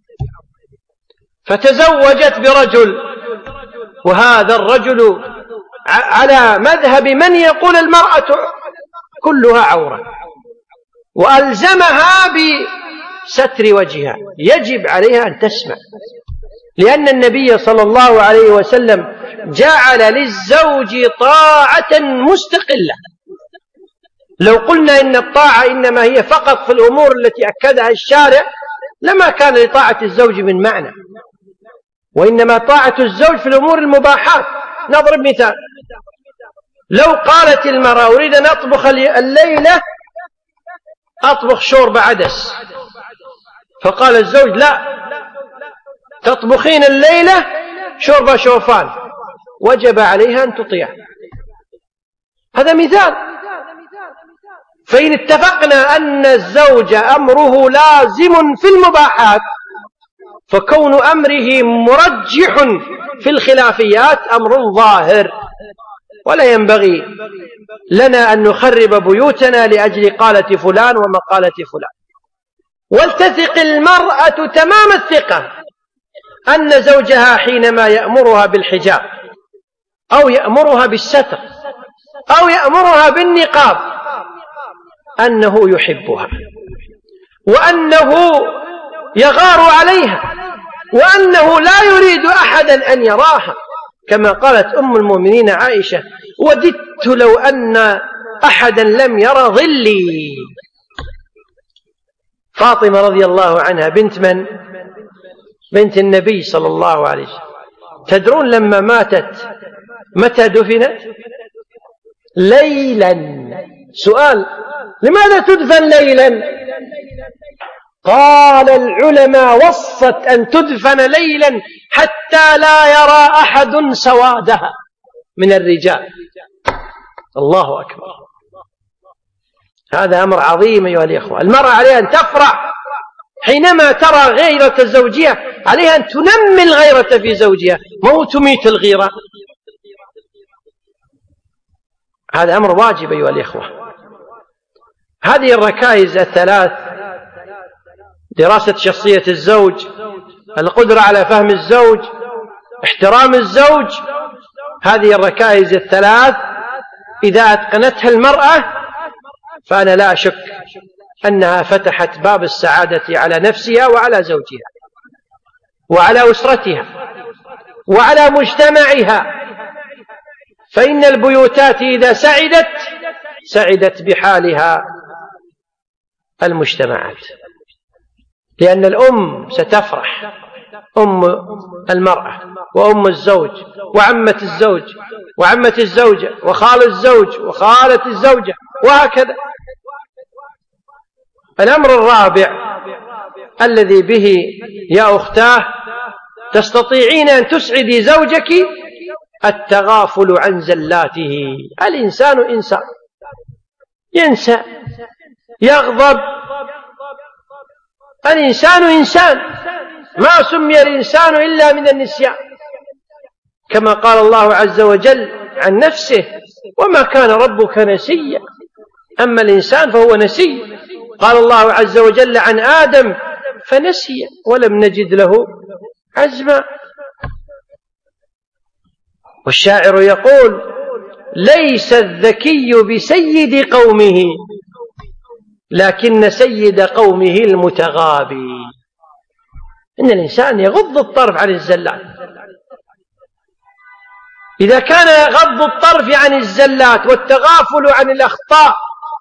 فتزوجت برجل وهذا الرجل على مذهب من يقول المرأة كلها عورة، وألزمها بستر وجهها، يجب عليها أن تسمع، لأن النبي صلى الله عليه وسلم جعل للزوج طاعة مستقلة. لو قلنا إن الطاعة إنما هي فقط في الأمور التي أكدها الشارع لما كان لطاعة الزوج من معنى، وإنما طاعة الزوج في الأمور المباحات. نضرب مثال، لو قالت المرأة: أريد أن أطبخ الليلة أطبخ شوربة عدس، فقال الزوج: لا، تطبخين الليلة شوربة شوفان، وجب عليها أن تطيع. هذا مثال. فإن اتفقنا أن الزوج أمره لازم في المباحات، فكون أمره مرجح في الخلافيات أمر ظاهر، ولا ينبغي لنا أن نخرب بيوتنا لأجل قالة فلان ومقالة فلان. ولتثق المرأة تمام الثقة أن زوجها حينما يأمرها بالحجاب أو يأمرها بالستر أو يأمرها بالنقاب أنه يحبها، وأنه يغار عليها، وأنه لا يريد أحدا أن يراها، كما قالت أم المؤمنين عائشة: وددت لو أن أحدا لم يرى ظلي. فاطمة رضي الله عنها بنت من؟ بنت النبي صلى الله عليه وسلم. تدرون لما ماتت متى دفنت؟ ليلا. سؤال: لماذا تدفن ليلا؟ قال العلماء: وصت أن تدفن ليلا حتى لا يرى أحد سوادها من الرجال. الله أكبر، هذا أمر عظيم أيها الإخوة. المرأة عليها أن تفرح حينما ترى غيرة زوجها عليها أن تنمي الغيرة في زوجها، مو تميت الغيرة. هذا أمر واجب أيها الإخوة. هذه الركائز الثلاث: دراسة شخصية الزوج، القدرة على فهم الزوج، احترام الزوج، هذه الركائز الثلاث إذا أتقنتها المرأة فأنا لا أشك أنها فتحت باب السعادة على نفسها وعلى زوجها وعلى أسرتها وعلى مجتمعها. فإن البيوتات إذا سعدت سعدت بحالها المجتمعات، لأن الأم ستفرح، أم المرأة وأم الزوج وعمة الزوج وعمة الزوجة وخال الزوج وخالة الزوجة وهكذا. الأمر الرابع الذي به يا أختاه تستطيعين أن تسعدي زوجك التغافل عن زلاته. الإنسان إنسان، ينسى، يغضب، الإنسان إنسان، ما سمي الإنسان إلا من النسيان، كما قال الله عز وجل عن نفسه: وما كان ربك نسيا. أما الإنسان فهو نسي. قال الله عز وجل عن آدم: فنسي ولم نجد له عزما. والشاعر يقول: ليس الذكي بسيد قومه لكن سيد قومه المتغابي. إن الإنسان يغض الطرف عن الزلات. إذا كان غض الطرف عن الزلات والتغافل عن الأخطاء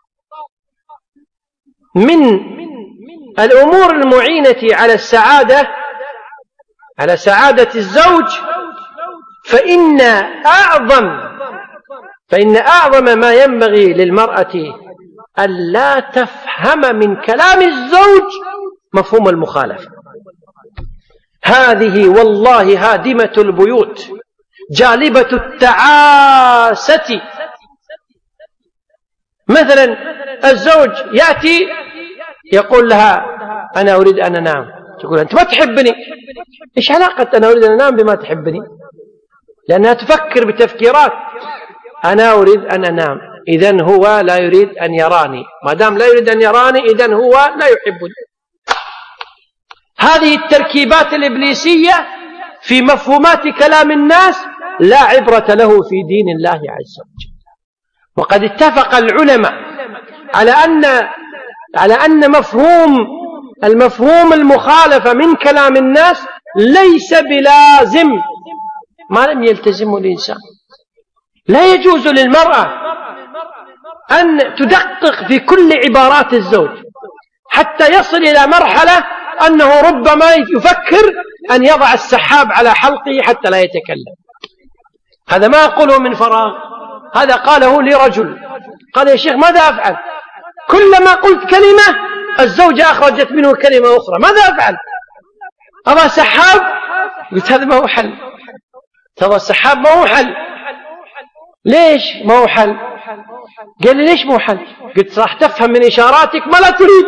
من الأمور المعينة على السعادة على سعادة الزوج، فإن أعظم فإن أعظم ما ينبغي للمرأة أن لا تفهم من كلام الزوج مفهوم المخالفة. هذه والله هادمة البيوت، جالبة التعاسة. مثلا الزوج يأتي يقول لها: أنا أريد أن أنام. تقول: أنت ما تحبني. إيش علاقة أنا أريد أن أنام بما تحبني؟ لأنها تفكر بتفكيرات: أنا أريد أن أنام، إذن هو لا يريد أن يراني، ما دام لا يريد أن يراني إذن هو لا يحبني. هذه التركيبات الإبليسية في مفهومات كلام الناس لا عبرة له في دين الله عز وجل. وقد اتفق العلماء على أن على أن مفهوم المفهوم المخالفة من كلام الناس ليس بلازم ما لم يلتزمه الإنسان. لا يجوز للمرأة أن تدقق في كل عبارات الزوج حتى يصل إلى مرحلة أنه ربما يفكر أن يضع السحاب على حلقه حتى لا يتكلم. هذا ما أقوله من فراغ، هذا قاله لرجل، قال: يا شيخ ماذا أفعل؟ كلما قلت كلمة الزوجة أخرجت منه كلمة أخرى، ماذا أفعل؟ أضع سحاب؟ قلت: هذا ما هو حل. تضع السحاب ما هو حل. ليش ما هو حل؟ قال لي: ليش ما هو حل؟ قلت: راح تفهم من إشاراتك ما لا تريد.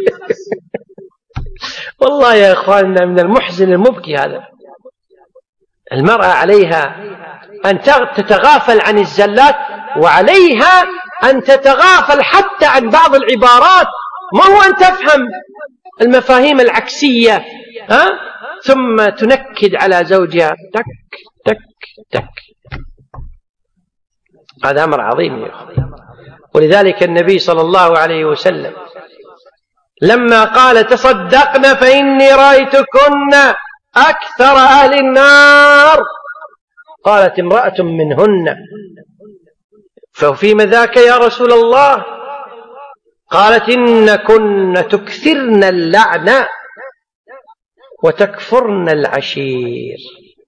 والله يا إخواننا من المحزن المبكي هذا. المرأة عليها أن تتغافل عن الزلات، وعليها أن تتغافل حتى عن بعض العبارات، ما هو أن تفهم المفاهيم العكسية ها؟ ثم تنكد على زوجها تك تك تك. هذا أمر عظيم يا أخي. ولذلك النبي صلى الله عليه وسلم لما قال: تصدقن فإني رأيتكن أكثر أهل النار، قالت امرأة منهن: ففيما ذاك يا رسول الله؟ قالت: إنكن تكثرن اللعنة وتكفرن العشير.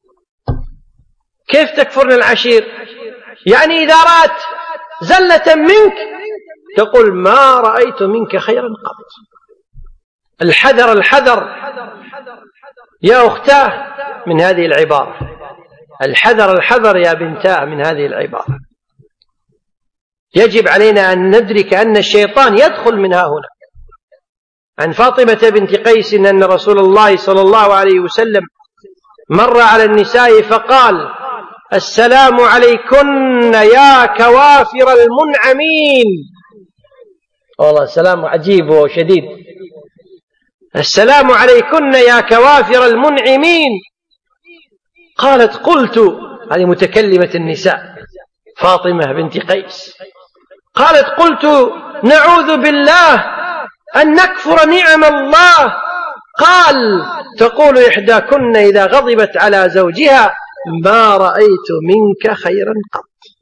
كيف تكفرن العشير؟ يعني إذا رأت زلة منك تقول: ما رأيت منك خيرا قط. الحذر الحذر يا أختاه من هذه العبارة، الحذر الحذر يا بنتاه من هذه العبارة. يجب علينا أن ندرك أن الشيطان يدخل منها هنا. عن فاطمة بنت قيس أن رسول الله صلى الله عليه وسلم مر على النساء فقال: السلام عليكن يا كوافر المنعمين. والله السلام عجيب وشديد. السلام عليكن يا كوافر المنعمين. قالت: قلت، هذه متكلمة النساء فاطمة بنت قيس، قالت: قلت: نعوذ بالله أن نكفر نعم الله. قال: تقول إحداكن إذا غضبت على زوجها: ما رأيت منك خيرا قط.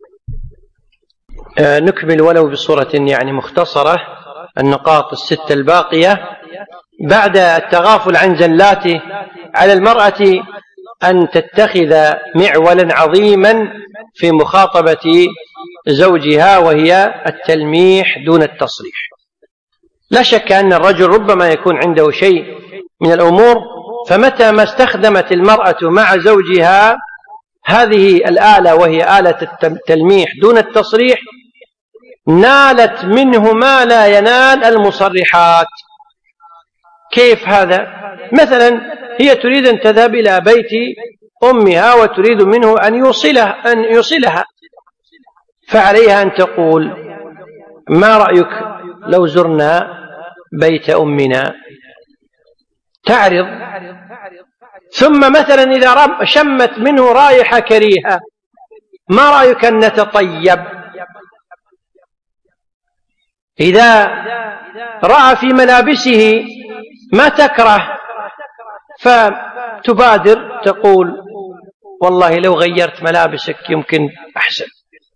آه نكمل ولو بصورة يعني مختصرة النقاط الستة الباقية. بعد التغافل عن زلاته، على المرأة أن تتخذ معولا عظيما في مخاطبة زوجها، وهي التلميح دون التصريح. لا شك أن الرجل ربما يكون عنده شيء من الأمور، فمتى ما استخدمت المرأة مع زوجها هذه الآلة وهي آلة التلميح دون التصريح، نالت منه ما لا ينال المصرحات. كيف هذا؟ مثلا هي تريد أن تذهب إلى بيت أمها وتريد منه أن يوصلها, أن يوصلها فعليها أن تقول: ما رأيك لو زرنا بيت أمنا؟ تعرض. ثم مثلا إذا شمت منه رائحة كريهة: ما رأيك أن نتطيب؟ إذا رأى في ملابسه ما تكره فتبادر تقول: والله لو غيرت ملابسك يمكن أحسن.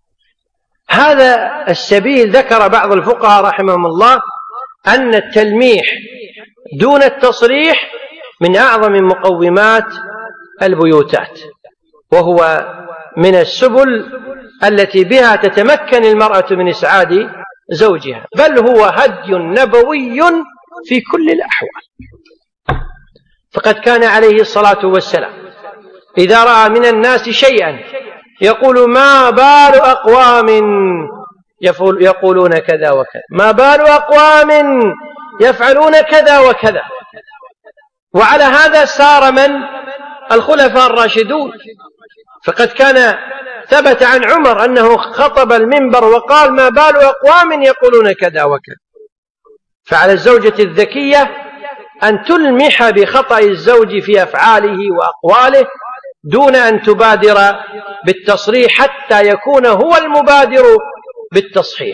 هذا السبيل ذكر بعض الفقهاء رحمهم الله أن التلميح دون التصريح من أعظم مقومات البيوتات، وهو من السبل التي بها تتمكن المرأة من إسعاد زوجها، بل هو هدي نبوي في كل الأحوال. فقد كان عليه الصلاة والسلام إذا رأى من الناس شيئا يقول: ما بال أقوام يقولون كذا وكذا، ما بال أقوام يفعلون كذا وكذا. وعلى هذا سار من؟ الخلفاء الراشدون. فقد كان ثبت عن عمر أنه خطب المنبر وقال: ما بال أقوام يقولون كذا وكذا. فعلى الزوجة الذكية أن تلمح بخطأ الزوج في أفعاله وأقواله دون أن تبادر بالتصريح حتى يكون هو المبادر بالتصحيح.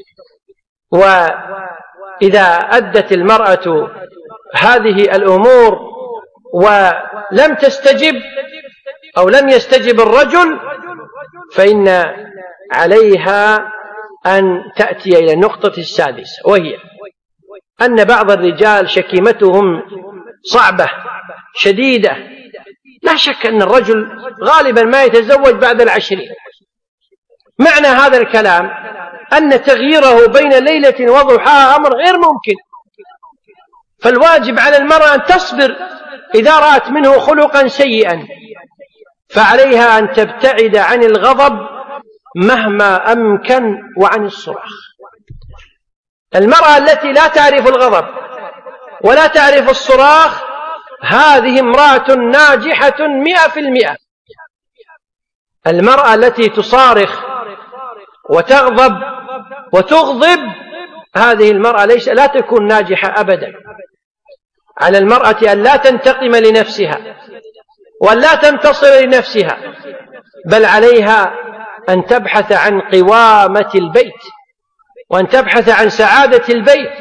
وإذا أدت المرأة هذه الأمور ولم تستجب أو لم يستجب الرجل، فإن عليها أن تأتي إلى النقطة السادسة، وهي أن بعض الرجال شكيمتهم صعبة شديدة. لا شك أن الرجل غالبا ما يتزوج بعد العشرين. معنى هذا الكلام أن تغييره بين ليلة وضحاها أمر غير ممكن، فالواجب على المرأة أن تصبر إذا رأت منه خلقا سيئا، فعليها أن تبتعد عن الغضب مهما أمكن وعن الصراخ. المرأة التي لا تعرف الغضب ولا تعرف الصراخ هذه امرأة ناجحة مئة في المئة. المرأة التي تصارخ وتغضب وتغضب هذه المرأة ليس لا تكون ناجحة أبدا. على المرأة أن لا تنتقم لنفسها وأن لا تنتصر لنفسها، بل عليها أن تبحث عن قوامة البيت وأن تبحث عن سعادة البيت.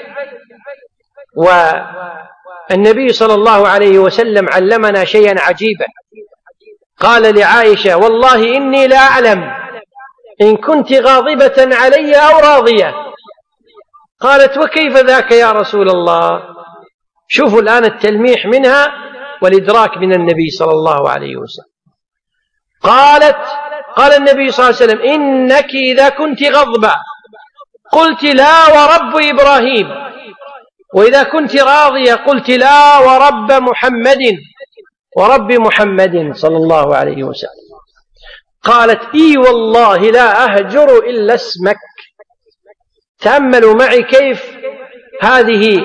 والنبي صلى الله عليه وسلم علمنا شيئا عجيبا، قال لعائشة: والله إني لا أعلم إن كنت غاضبة علي أو راضية. قالت: وكيف ذاك يا رسول الله؟ شوفوا الآن التلميح منها والإدراك من النبي صلى الله عليه وسلم. قالت قال النبي صلى الله عليه وسلم: إنك إذا كنت غضبة قلت لا ورب إبراهيم، وإذا كنت راضية قلت لا ورب محمد ورب محمد صلى الله عليه وسلم. قالت: إي والله لا أهجر إلا اسمك. تأملوا معي كيف هذه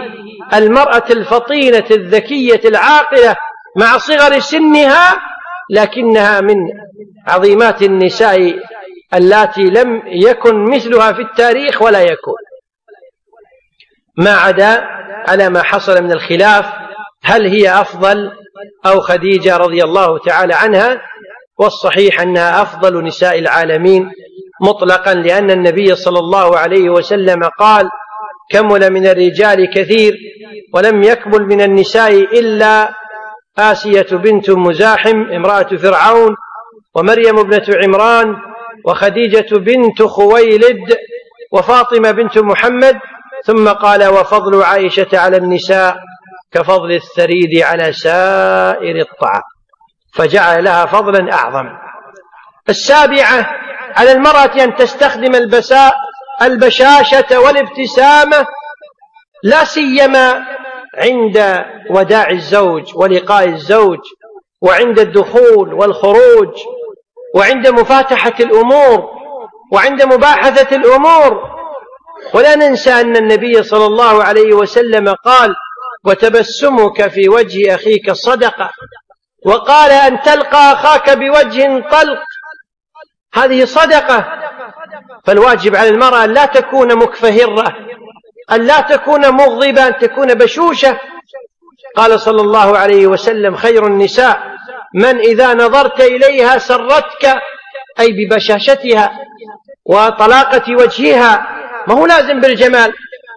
المرأة الفطينة الذكية العاقلة مع صغر سنها، لكنها من عظيمات النساء اللاتي لم يكن مثلها في التاريخ ولا يكون، ما عدا على ما حصل من الخلاف هل هي أفضل أو خديجة رضي الله تعالى عنها. والصحيح أنها أفضل نساء العالمين مطلقا، لأن النبي صلى الله عليه وسلم قال: كمل من الرجال كثير ولم يكمل من النساء إلا آسية بنت مزاحم امرأة فرعون، ومريم ابنة عمران، وخديجة بنت خويلد، وفاطمة بنت محمد. ثم قال: وفضل عائشة على النساء كفضل الثريد على سائر الطعام، فجعل لها فضلا أعظم. السابعة: على المرأة أن تستخدم البساء البشاشة والابتسامة، لا سيما عند وداع الزوج ولقاء الزوج، وعند الدخول والخروج، وعند مفاتحة الأمور، وعند مباحثة الأمور. ولا ننسى أن النبي صلى الله عليه وسلم قال: وتبسمك في وجه أخيك صدقة، وقال: أن تلقى أخاك بوجه طلق، هذه صدقة. فالواجب على المرأة أن لا تكون مكفهرة، أن لا تكون مغضبة، أن تكون بشوشة. قال صلى الله عليه وسلم: خير النساء من إذا نظرت إليها سرتك، أي ببشاشتها وطلاقة وجهها، ما هو لازم بالجمال.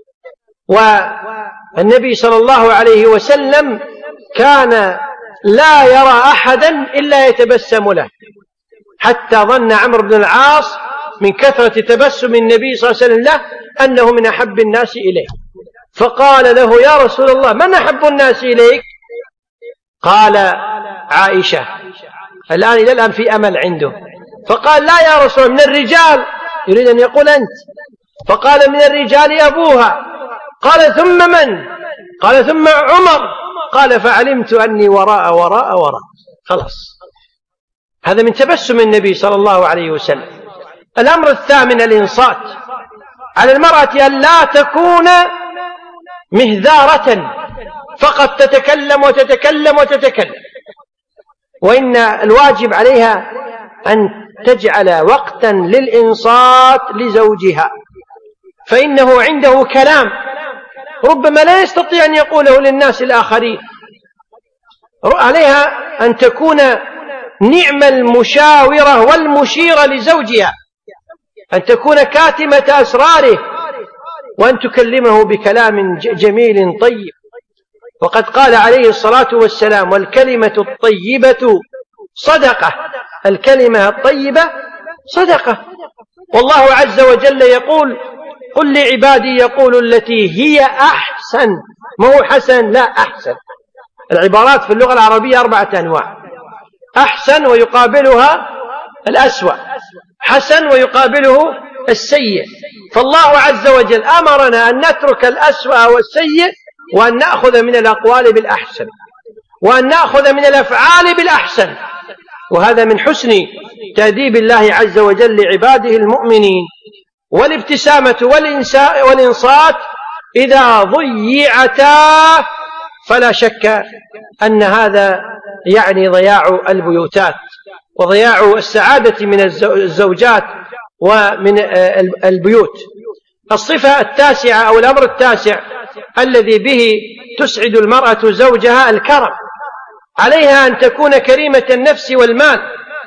والنبي صلى الله عليه وسلم كان لا يرى أحدا إلا يتبسم له، حتى ظن عمرو بن العاص من كثرة تبسم النبي صلى الله عليه وسلم له أنه من أحب الناس إليه، فقال له: يا رسول الله، من أحب الناس إليك؟ قال: عائشة. الآن إلى الآن في أمل عنده، فقال: لا يا رسول الله، من الرجال. يريد أن يقول أنت. فقال: من الرجال أبوها. قال: ثم من؟ قال: ثم عمر. قال: فعلمت أني وراء وراء وراء. خلاص، هذا من تبسم النبي صلى الله عليه وسلم. الأمر الثامن: الإنصات. على المرأة أن لا تكون مهذارة فقط تتكلم وتتكلم وتتكلم، وإن الواجب عليها أن تجعل وقتا للإنصات لزوجها، فإنه عنده كلام ربما لا يستطيع أن يقوله للناس الآخرين. عليها أن تكون نعم المشاورة والمشيرة لزوجها، أن تكون كاتمة أسراره، وأن تكلمه بكلام جميل طيب. وقد قال عليه الصلاة والسلام: والكلمة الطيبة صدقة، الكلمة الطيبة صدقة. والله عز وجل يقول: قل لعبادي يقولوا التي هي أحسن، ما هو حسن، لا أحسن. العبارات في اللغة العربية أربعة أنواع: أحسن ويقابلها الأسوأ، حسن ويقابله السيء. فالله عز وجل أمرنا أن نترك الأسوأ والسيء، وأن نأخذ من الأقوال بالأحسن، وأن نأخذ من الأفعال بالأحسن. وهذا من حسن تأديب الله عز وجل لعباده المؤمنين. والابتسامة والإنصات إذا ضيعتا فلا شك أن هذا يعني ضياع البيوتات وضياع السعادة من الزوجات ومن البيوت. الصفة التاسعة أو الأمر التاسع الذي به تسعد المرأة زوجها: الكرم. عليها أن تكون كريمة النفس والمال،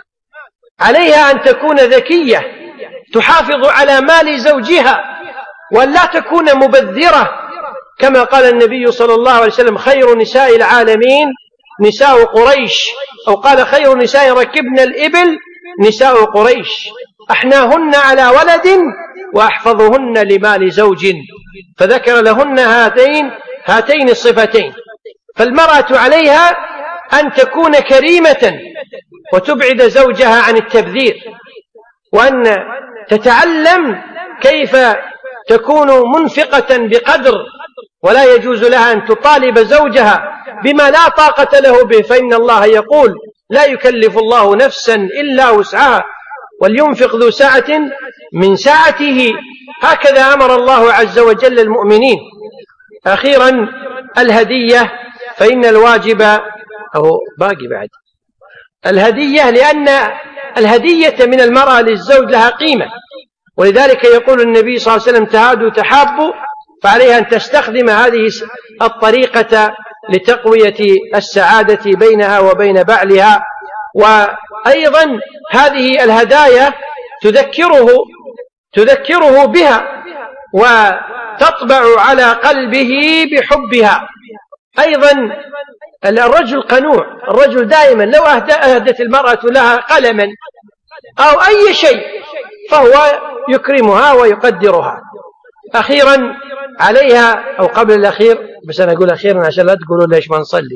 عليها أن تكون ذكية تحافظ على مال زوجها، وأن لا تكون مبذرة، كما قال النبي صلى الله عليه وسلم: خير نساء العالمين نساء قريش، أو قال: خير نساء ركبن الإبل نساء قريش، أحناهن على ولد وأحفظهن لمال زوج، فذكر لهن هاتين هاتين الصفتين. فالمرأة عليها أن تكون كريمة وتبعد زوجها عن التبذير، وأن تتعلم كيف تكون منفقة بقدر، ولا يجوز لها أن تطالب زوجها بما لا طاقة له به، فإن الله يقول: لا يكلف الله نفسا إلا وسعها ولينفق ذو سعة من سعته. هكذا أمر الله عز وجل المؤمنين. أخيرا الهدية فإن الواجب أو باقي بعد الهدية، لأن الهدية من المرأة للزوج لها قيمة، ولذلك يقول النبي صلى الله عليه وسلم تهادوا تحابوا، فعليها أن تستخدم هذه الطريقة لتقوية السعادة بينها وبين بعلها. وأيضا هذه الهدايا تذكره تذكره بها وتطبع على قلبه بحبها. أيضا الرجل قنوع، الرجل دائما لو أهدت المرأة لها قلما أو أي شيء فهو يكرمها ويقدرها. أخيرا عليها أو قبل الأخير، بس أنا أقول أخيرا عشان لا تقولوا ليش ما نصلي،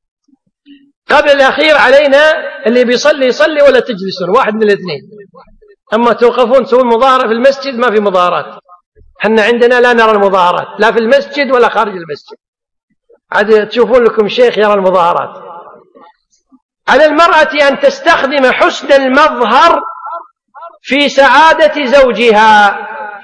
قبل الأخير علينا اللي بيصلي يصلي ولا تجلسون، واحد من الاثنين. أما توقفون تسوون مظاهرة في المسجد، ما في مظاهرات، حنا عندنا لا نرى المظاهرات لا في المسجد ولا خارج المسجد، عاد تشوفون لكم شيخ يرى المظاهرات. على المرأة أن تستخدم حسن المظهر في سعادة زوجها،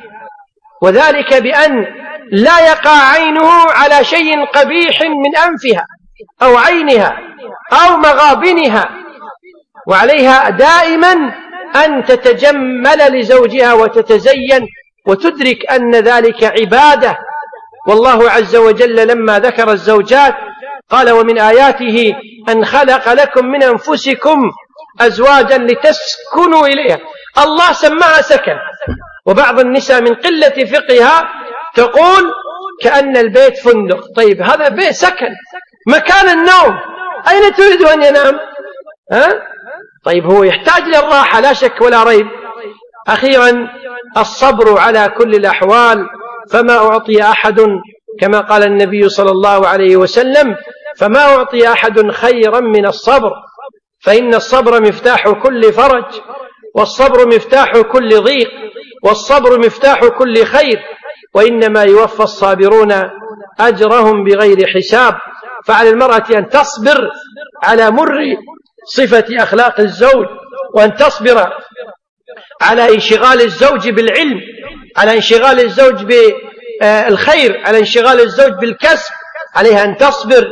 وذلك بأن لا يقع عينه على شيء قبيح من أنفها أو عينها أو مغابنها، وعليها دائما أن تتجمل لزوجها وتتزين وتدرك أن ذلك عبادة. والله عز وجل لما ذكر الزوجات قال ومن آياته أن خلق لكم من أنفسكم أزواجا لتسكنوا إليها. الله سماها سكن، وبعض النساء من قلة فقهها تقول كأن البيت فندق. طيب هذا بيت سكن مكان النوم، أين تريد أن ينام؟ ها؟ طيب هو يحتاج للراحة لا شك ولا ريب. أخيرا الصبر على كل الأحوال، فما أعطي أحد كما قال النبي صلى الله عليه وسلم فما أعطي أحد خيرا من الصبر، فإن الصبر مفتاح كل فرج، والصبر مفتاح كل ضيق، والصبر مفتاح كل خير، وإنما يوفى الصابرون أجرهم بغير حساب. فعلى المرأة أن تصبر على مر صفة أخلاق الزوج، وأن تصبر على انشغال الزوج بالعلم، على انشغال الزوج بالخير، على انشغال الزوج بالكسب، عليها أن تصبر.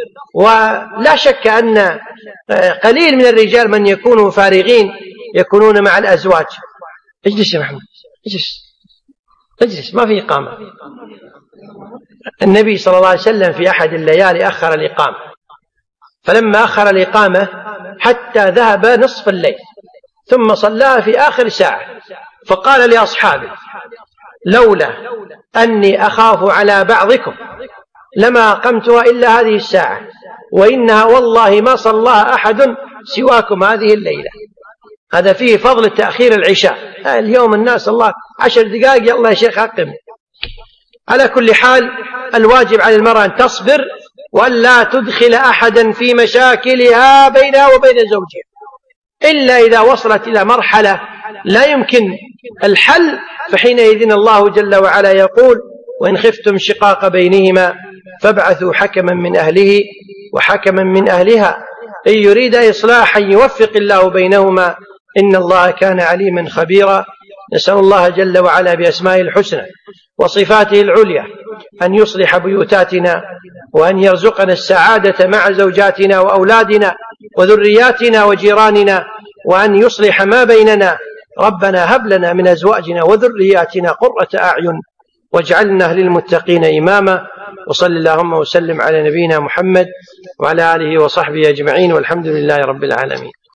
ولا شك أن قليل من الرجال من يكونوا فارغين يكونون مع الأزواج. اجلس يا محمد، اجلس اجلس، ما في إقامة. النبي صلى الله عليه وسلم في أحد الليالي أخر الإقامة، فلما أخر الإقامة حتى ذهب نصف الليل ثم صلاها في آخر ساعة، فقال لأصحابه لولا أني أخاف على بعضكم لما أقمتها إلا هذه الساعة، وإنها والله ما صلاها أحد سواكم هذه الليلة. هذا فيه فضل تأخير العشاء. اليوم الناس الله عشر دقائق يلا يا شيخ أقم. على كل حال الواجب على المرأة أن تصبر وأن لا تدخل أحدا في مشاكلها بينها وبين زوجها، إلا إذا وصلت إلى مرحلة لا يمكن الحل، فحينئذ الله جل وعلا يقول وإن خفتم شقاق بينهما فابعثوا حكما من أهله وحكما من أهلها إن يريد إصلاحا يوفق الله بينهما إن الله كان عليما خبيرا. نسأل الله جل وعلا بأسمائه الحسنى وصفاته العليا أن يصلح بيوتاتنا، وأن يرزقنا السعادة مع زوجاتنا وأولادنا وذرياتنا وجيراننا، وأن يصلح ما بيننا. ربنا هب لنا من أزواجنا وذرياتنا قرة أعين واجعلنا للمتقين إماما. وصل اللهم وسلم على نبينا محمد وعلى آله وصحبه أجمعين، والحمد لله رب العالمين.